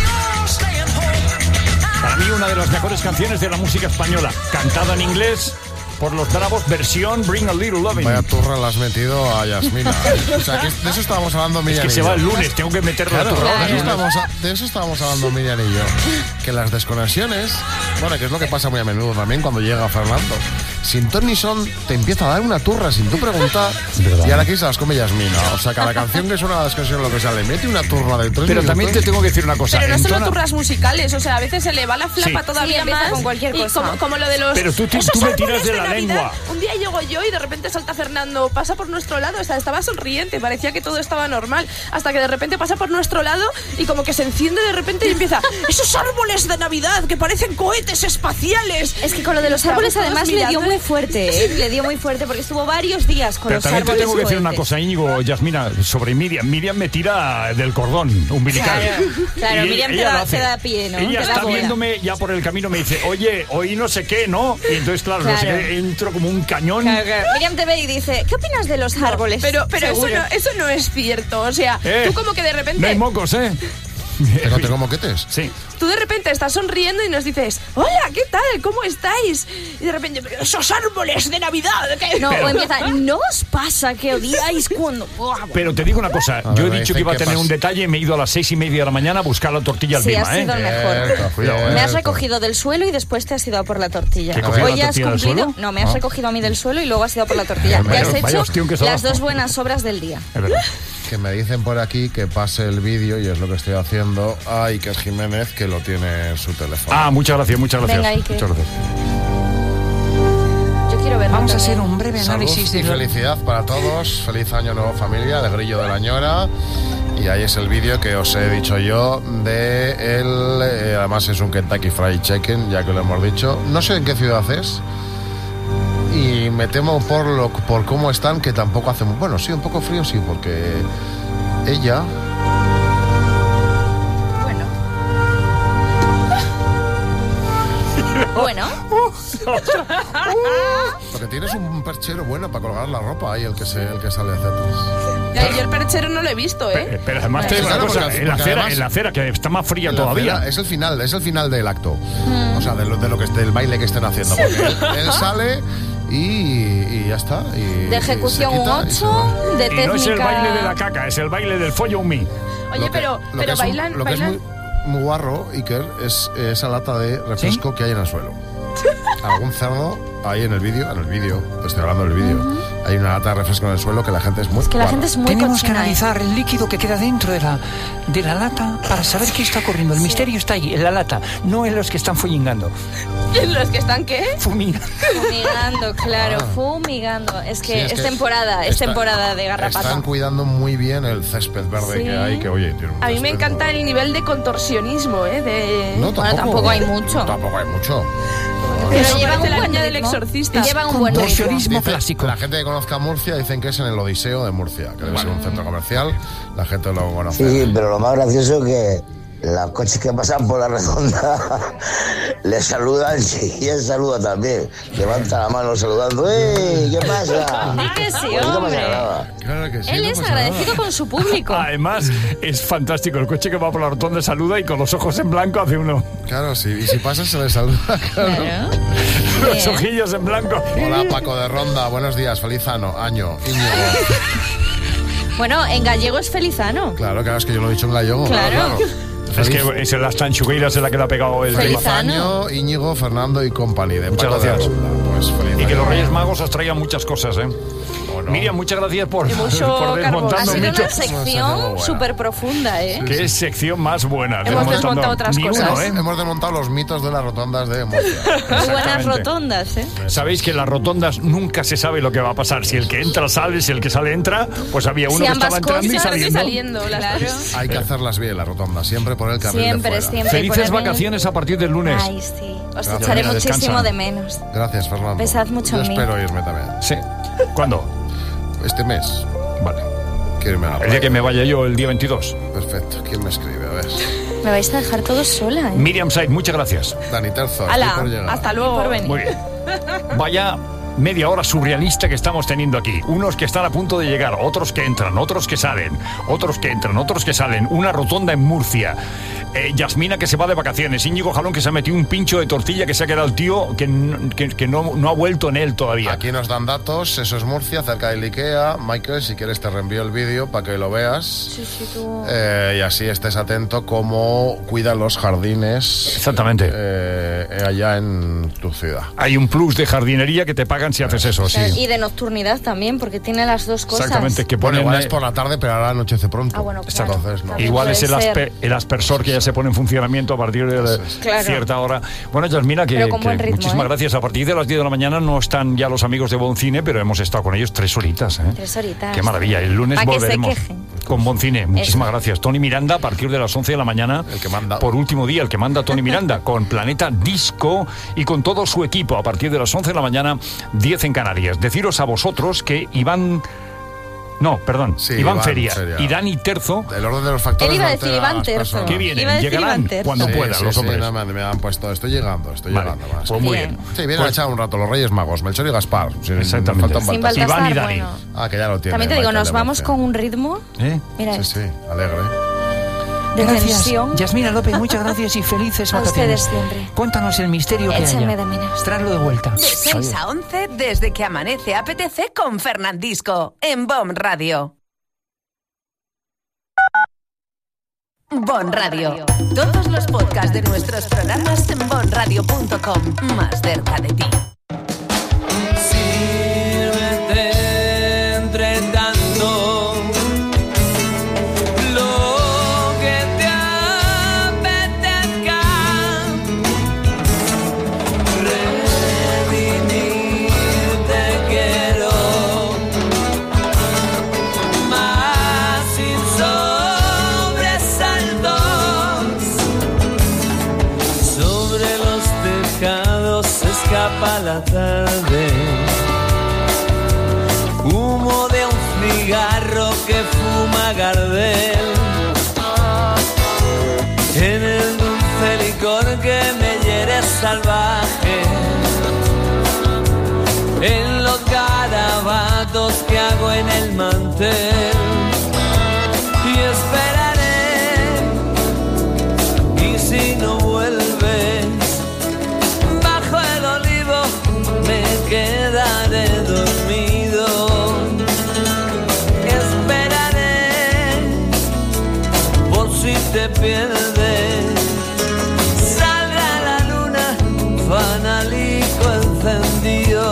Para mí una de las mejores canciones de la música española, cantada en inglés por los Bravos, versión Bring a Little Loving. Vaya turra la has metido a Yasmina. O sea, que de eso estábamos hablando Miriam. Es que se va el lunes, tengo que meterlo a turra. De eso estábamos hablando Miriam y yo. Que las desconexiones, bueno, que es lo que pasa muy a menudo también cuando llega Fernando. Sin ton ni son, te empieza a dar una turra sin tú preguntar. Y ahora aquí se las come Yasmina. O sea, cada canción que suena a la desconexión, lo que sale, mete una turra de 3 Pero minutos. también te tengo que decir una cosa. Pero no solo turras musicales, o sea, a veces se le va la flapa todavía más. Con cualquier cosa. Como lo de los... Pero tú me tiras de la lengua. Un día llego yo y de repente salta Fernando, pasa por nuestro lado, estaba sonriente, parecía que todo estaba normal, hasta que de repente pasa por nuestro lado y como que se enciende de repente y empieza, esos árboles de Navidad que parecen cohetes espaciales. Es que con lo de los árboles además le dio muy fuerte, le dio muy fuerte porque estuvo varios días con pero los también árboles. Te tengo que decir cohetes. una cosa, Íñigo, Yasmina, sobre Miriam. Miriam me tira del cordón umbilical. Claro, Miriam te da pie, ¿no? Ella está viéndome ya por el camino, me dice, oye, hoy no sé qué, ¿no? Y entonces, claro. No sé qué, entro como un cañón. Claro. Miriam te ve y dice, ¿qué opinas de los árboles? Pero eso no es cierto, o sea, tú como que de repente... No hay mocos, ¿Que no tengo moquetes? Sí. Tú de repente estás sonriendo y nos dices, hola, ¿qué tal? ¿Cómo estáis? Y de repente, pero esos árboles de Navidad. ¿Qué? No, o empieza, ¿no os pasa que odiáis cuando...? Pero te digo una cosa, yo he dicho que iba a tener un detalle y me he ido a las 6:30 de la mañana a buscar la tortilla al Sí, Bima, ha sido el mejor. Cuidado, Me has recogido del suelo y después te has ido a por la tortilla. ¿Te he cogido Hoy la has tortilla del cumplido... suelo? No, me has recogido a mí del suelo y luego has ido a por la tortilla. Ya has hecho las 2 buenas obras del día. Es verdad. Que me dicen por aquí que pase el vídeo y es lo que estoy haciendo. Ay, que es Jiménez que lo tiene en su teléfono. Muchas gracias. Venga, Ike. Muchas gracias. Yo quiero verlo. Vamos a hacer un breve análisis Salud y felicidad para todos. Feliz año nuevo, familia, de Grillo de la Ñora. Y ahí es el vídeo que os he dicho yo de él. Además es un Kentucky Fried Chicken, ya que lo hemos dicho. No sé en qué ciudad es. Y me temo por cómo están, que tampoco hace... Bueno, sí, un poco frío, sí, porque ella... Bueno. Porque tienes un perchero bueno para colgar la ropa ahí, el que sale hacia atrás. Yo el perchero no lo he visto, Pero además te digo una cosa, en la acera, que está más fría todavía. Es el final del acto. O sea, del baile que estén haciendo. Porque él sale... Y ya está. De ejecución un 8, de técnica... Y no es el baile de la caca, es el baile del follo un mi. Oye, pero bailan... Lo que es muy guarro, Iker, es esa lata de refresco que hay en el suelo. Algún cerdo, ahí en el vídeo, estoy hablando del vídeo, hay una lata de refresco en el suelo que la gente es muy... la gente es muy Tenemos que cochina, analizar el líquido que queda dentro de la lata para saber qué está ocurriendo. El misterio está ahí, en la lata, no en los que están fullingando. ¿En los que están qué? Fumigando, claro, fumigando. Es que es temporada de garrapata. Están cuidando muy bien el césped verde que hay, que oye, tiene un A mí me encanta el nivel de contorsionismo, No, tampoco hay mucho. Tampoco hay mucho. Pero llevan un la buen niña del ritmo. exorcista. Llevan un buen ritmo. clásico. La gente que conozca Murcia dicen que es en el Odiseo de Murcia, que debe ser un centro comercial. La gente lo conoce. Sí, pero lo más gracioso es que los coches que pasan por la redonda le saludan y él saluda también. Levanta la mano saludando. ¿Qué pasa? Di que sí, Pues no hombre. pasa nada. Claro que sí. Él no es pasa agradecido nada. con su público. Además, es fantástico. El coche que va por la rotonda saluda y con los ojos en blanco hace uno. Claro, sí. Y si pasa se le saluda, claro. Claro. Los Bien. ojillos en blanco. Hola, Paco de Ronda. Buenos días. Feliz año. Íñigo. Bueno, en gallego es felizano. Claro, es que yo lo he dicho en gallego. Claro. Es que es en las tanchugueiras en la que le ha pegado el Feliz tema. año, Íñigo, Fernando y company. De Muchas Paco de gracias. Ronda. Pues feliz Y que año. los Reyes Magos os traigan muchas cosas, ¿eh? Miriam, muchas gracias por, Y mucho por carbón. Ha desmontando sido una mitos. sección súper profunda, ¿eh? Qué sección más buena. Hemos desmontado otras Ni cosas. uno, ¿eh? Hemos desmontado los mitos de las rotondas de Murcia. Muy buenas rotondas, ¿eh? Sabéis que en las rotondas nunca se sabe lo que va a pasar. Si el que entra sale, si el que sale entra, pues había uno Si que ambas estaba entrando y cosas saliendo. Claro. Hay que hacerlas bien, las rotondas. Siempre por el carril Siempre, de fuera. siempre. Felices por el vacaciones a partir del lunes. Ay, sí. Os Gracias. echaré Mira, muchísimo descansa. de menos. Gracias, Fernando. Pensad mucho Yo en mí. espero irme también. Sí. ¿Cuándo? Este mes. Vale. Quiero irme a la El día playa. que me vaya yo, el día 22. Perfecto. ¿Quién me escribe? A ver. Me vais a dejar todos sola, ¿eh? Miriam Said, muchas gracias. Dani Terzo. estoy Hala, por llegar. hasta luego. Por venir. Muy bien. Vaya media hora surrealista que estamos teniendo aquí. Unos que están a punto de llegar, otros que entran, otros que salen, otros que entran, otros que salen. Una rotonda en Murcia. Yasmina que se va de vacaciones. Íñigo Jalón que se ha metido un pincho de tortilla que se ha quedado el tío que no ha vuelto en él todavía. Aquí nos dan datos. Eso es Murcia, cerca del Ikea. Michael, si quieres te reenvío el vídeo para que lo veas. Sí, sí, tú. Y así estés atento cómo cuidan los jardines. Exactamente. Allá en tu ciudad. Hay un plus de jardinería que te pagan si haces eso, sí. Y de nocturnidad también, porque tiene las dos cosas. Exactamente, que Bueno, ponen... igual es por la tarde, pero ahora anochece pronto. Ah, bueno, claro. Entonces, no. También Igual puede es ser. el aspersor que ya se pone en funcionamiento a partir de Claro. cierta hora. Bueno, Yasmina, Pero con buen ritmo, muchísimas ¿eh? gracias. A partir de las 10 de la mañana no están ya los amigos de Bon Cine, pero hemos estado con ellos 3 horitas. 3 horitas. Qué maravilla. El lunes Pa' que se volveremos quejen. con Bon Cine. Muchísimas gracias. Tony Miranda, a partir de las 11 de la mañana, El que manda. por último día, el que manda Tony Miranda, con Planeta Disco y con todo su equipo, a partir de las 11 de la mañana, 10 en Canarias. Deciros a vosotros que Iván Feria y Dani Terzo, El orden de los factores. Él iba a no decir altera a Iván las Terzo. personas. que vienen, Iba a decir llegarán Iván Terzo. cuando Sí, puedan sí, los sí, hombres. no, me han puesto. Estoy llegando más. Pues muy bien. Sí, vienen Pues- a echar un rato los Reyes Magos, Melchor y Gaspar. Sí, Exactamente. nos faltan Sin Baltasar. Baltasar, Iván y Dani. bueno. Ah, que ya lo tiene. También te digo, Michael nos de vamos Murcia. con un ritmo. ¿Eh? Mira Sí, esto. sí, alegre. De Gracias, tensión. Yasmina López, muchas gracias y felices A vacaciones. ustedes siempre. Cuéntanos el misterio que Échenme haya. de menos. Tráelo de vuelta. De 6 a 11, desde que amanece apetece con Fernandisco, en BOM Radio. BOM Radio. Todos los podcasts de nuestros programas en bomradio.com. Más cerca de ti. Sírvete entre tanto lo que te apetezca. Redimirte quiero, más sin sobresaltos. Sobre los tejados se escapa la tarde. Humo de un cigarro que fuma Gardel. En el dulce licor que me hiere salvaje. En los garabatos que hago en el mantel. Y esperaré. Y si no vuelves, bajo el olivo me quedaré dormido. Esperaré por si te pierdes. Salga la luna, fanalico encendido.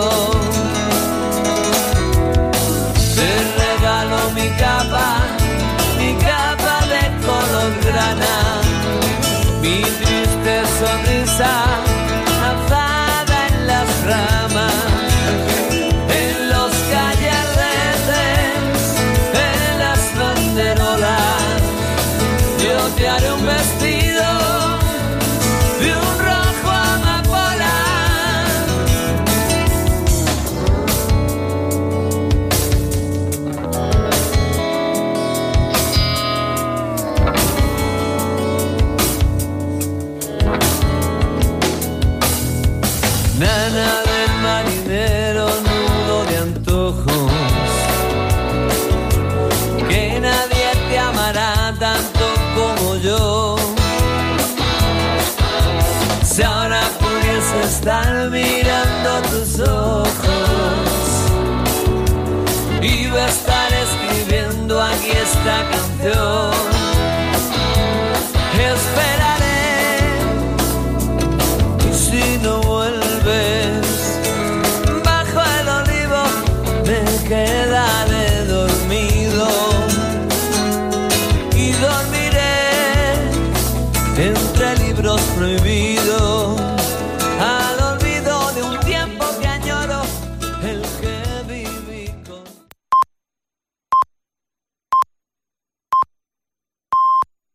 Te regalo mi capa de color grana. Mi triste sonrisa alzada en las ramas, en los gallardetes, en las banderolas. Yo te haré un vestido de un rojo amapola. nana del marinero, nudo de antojos, que nadie te amará tanto como yo. Si ahora pudiese estar mirando tus ojos, iba a estar escribiendo aquí esta canción. Esperaré, y si no vuelves, bajo el olivo me quedaré dormido y dormiré entre libros prohibidos.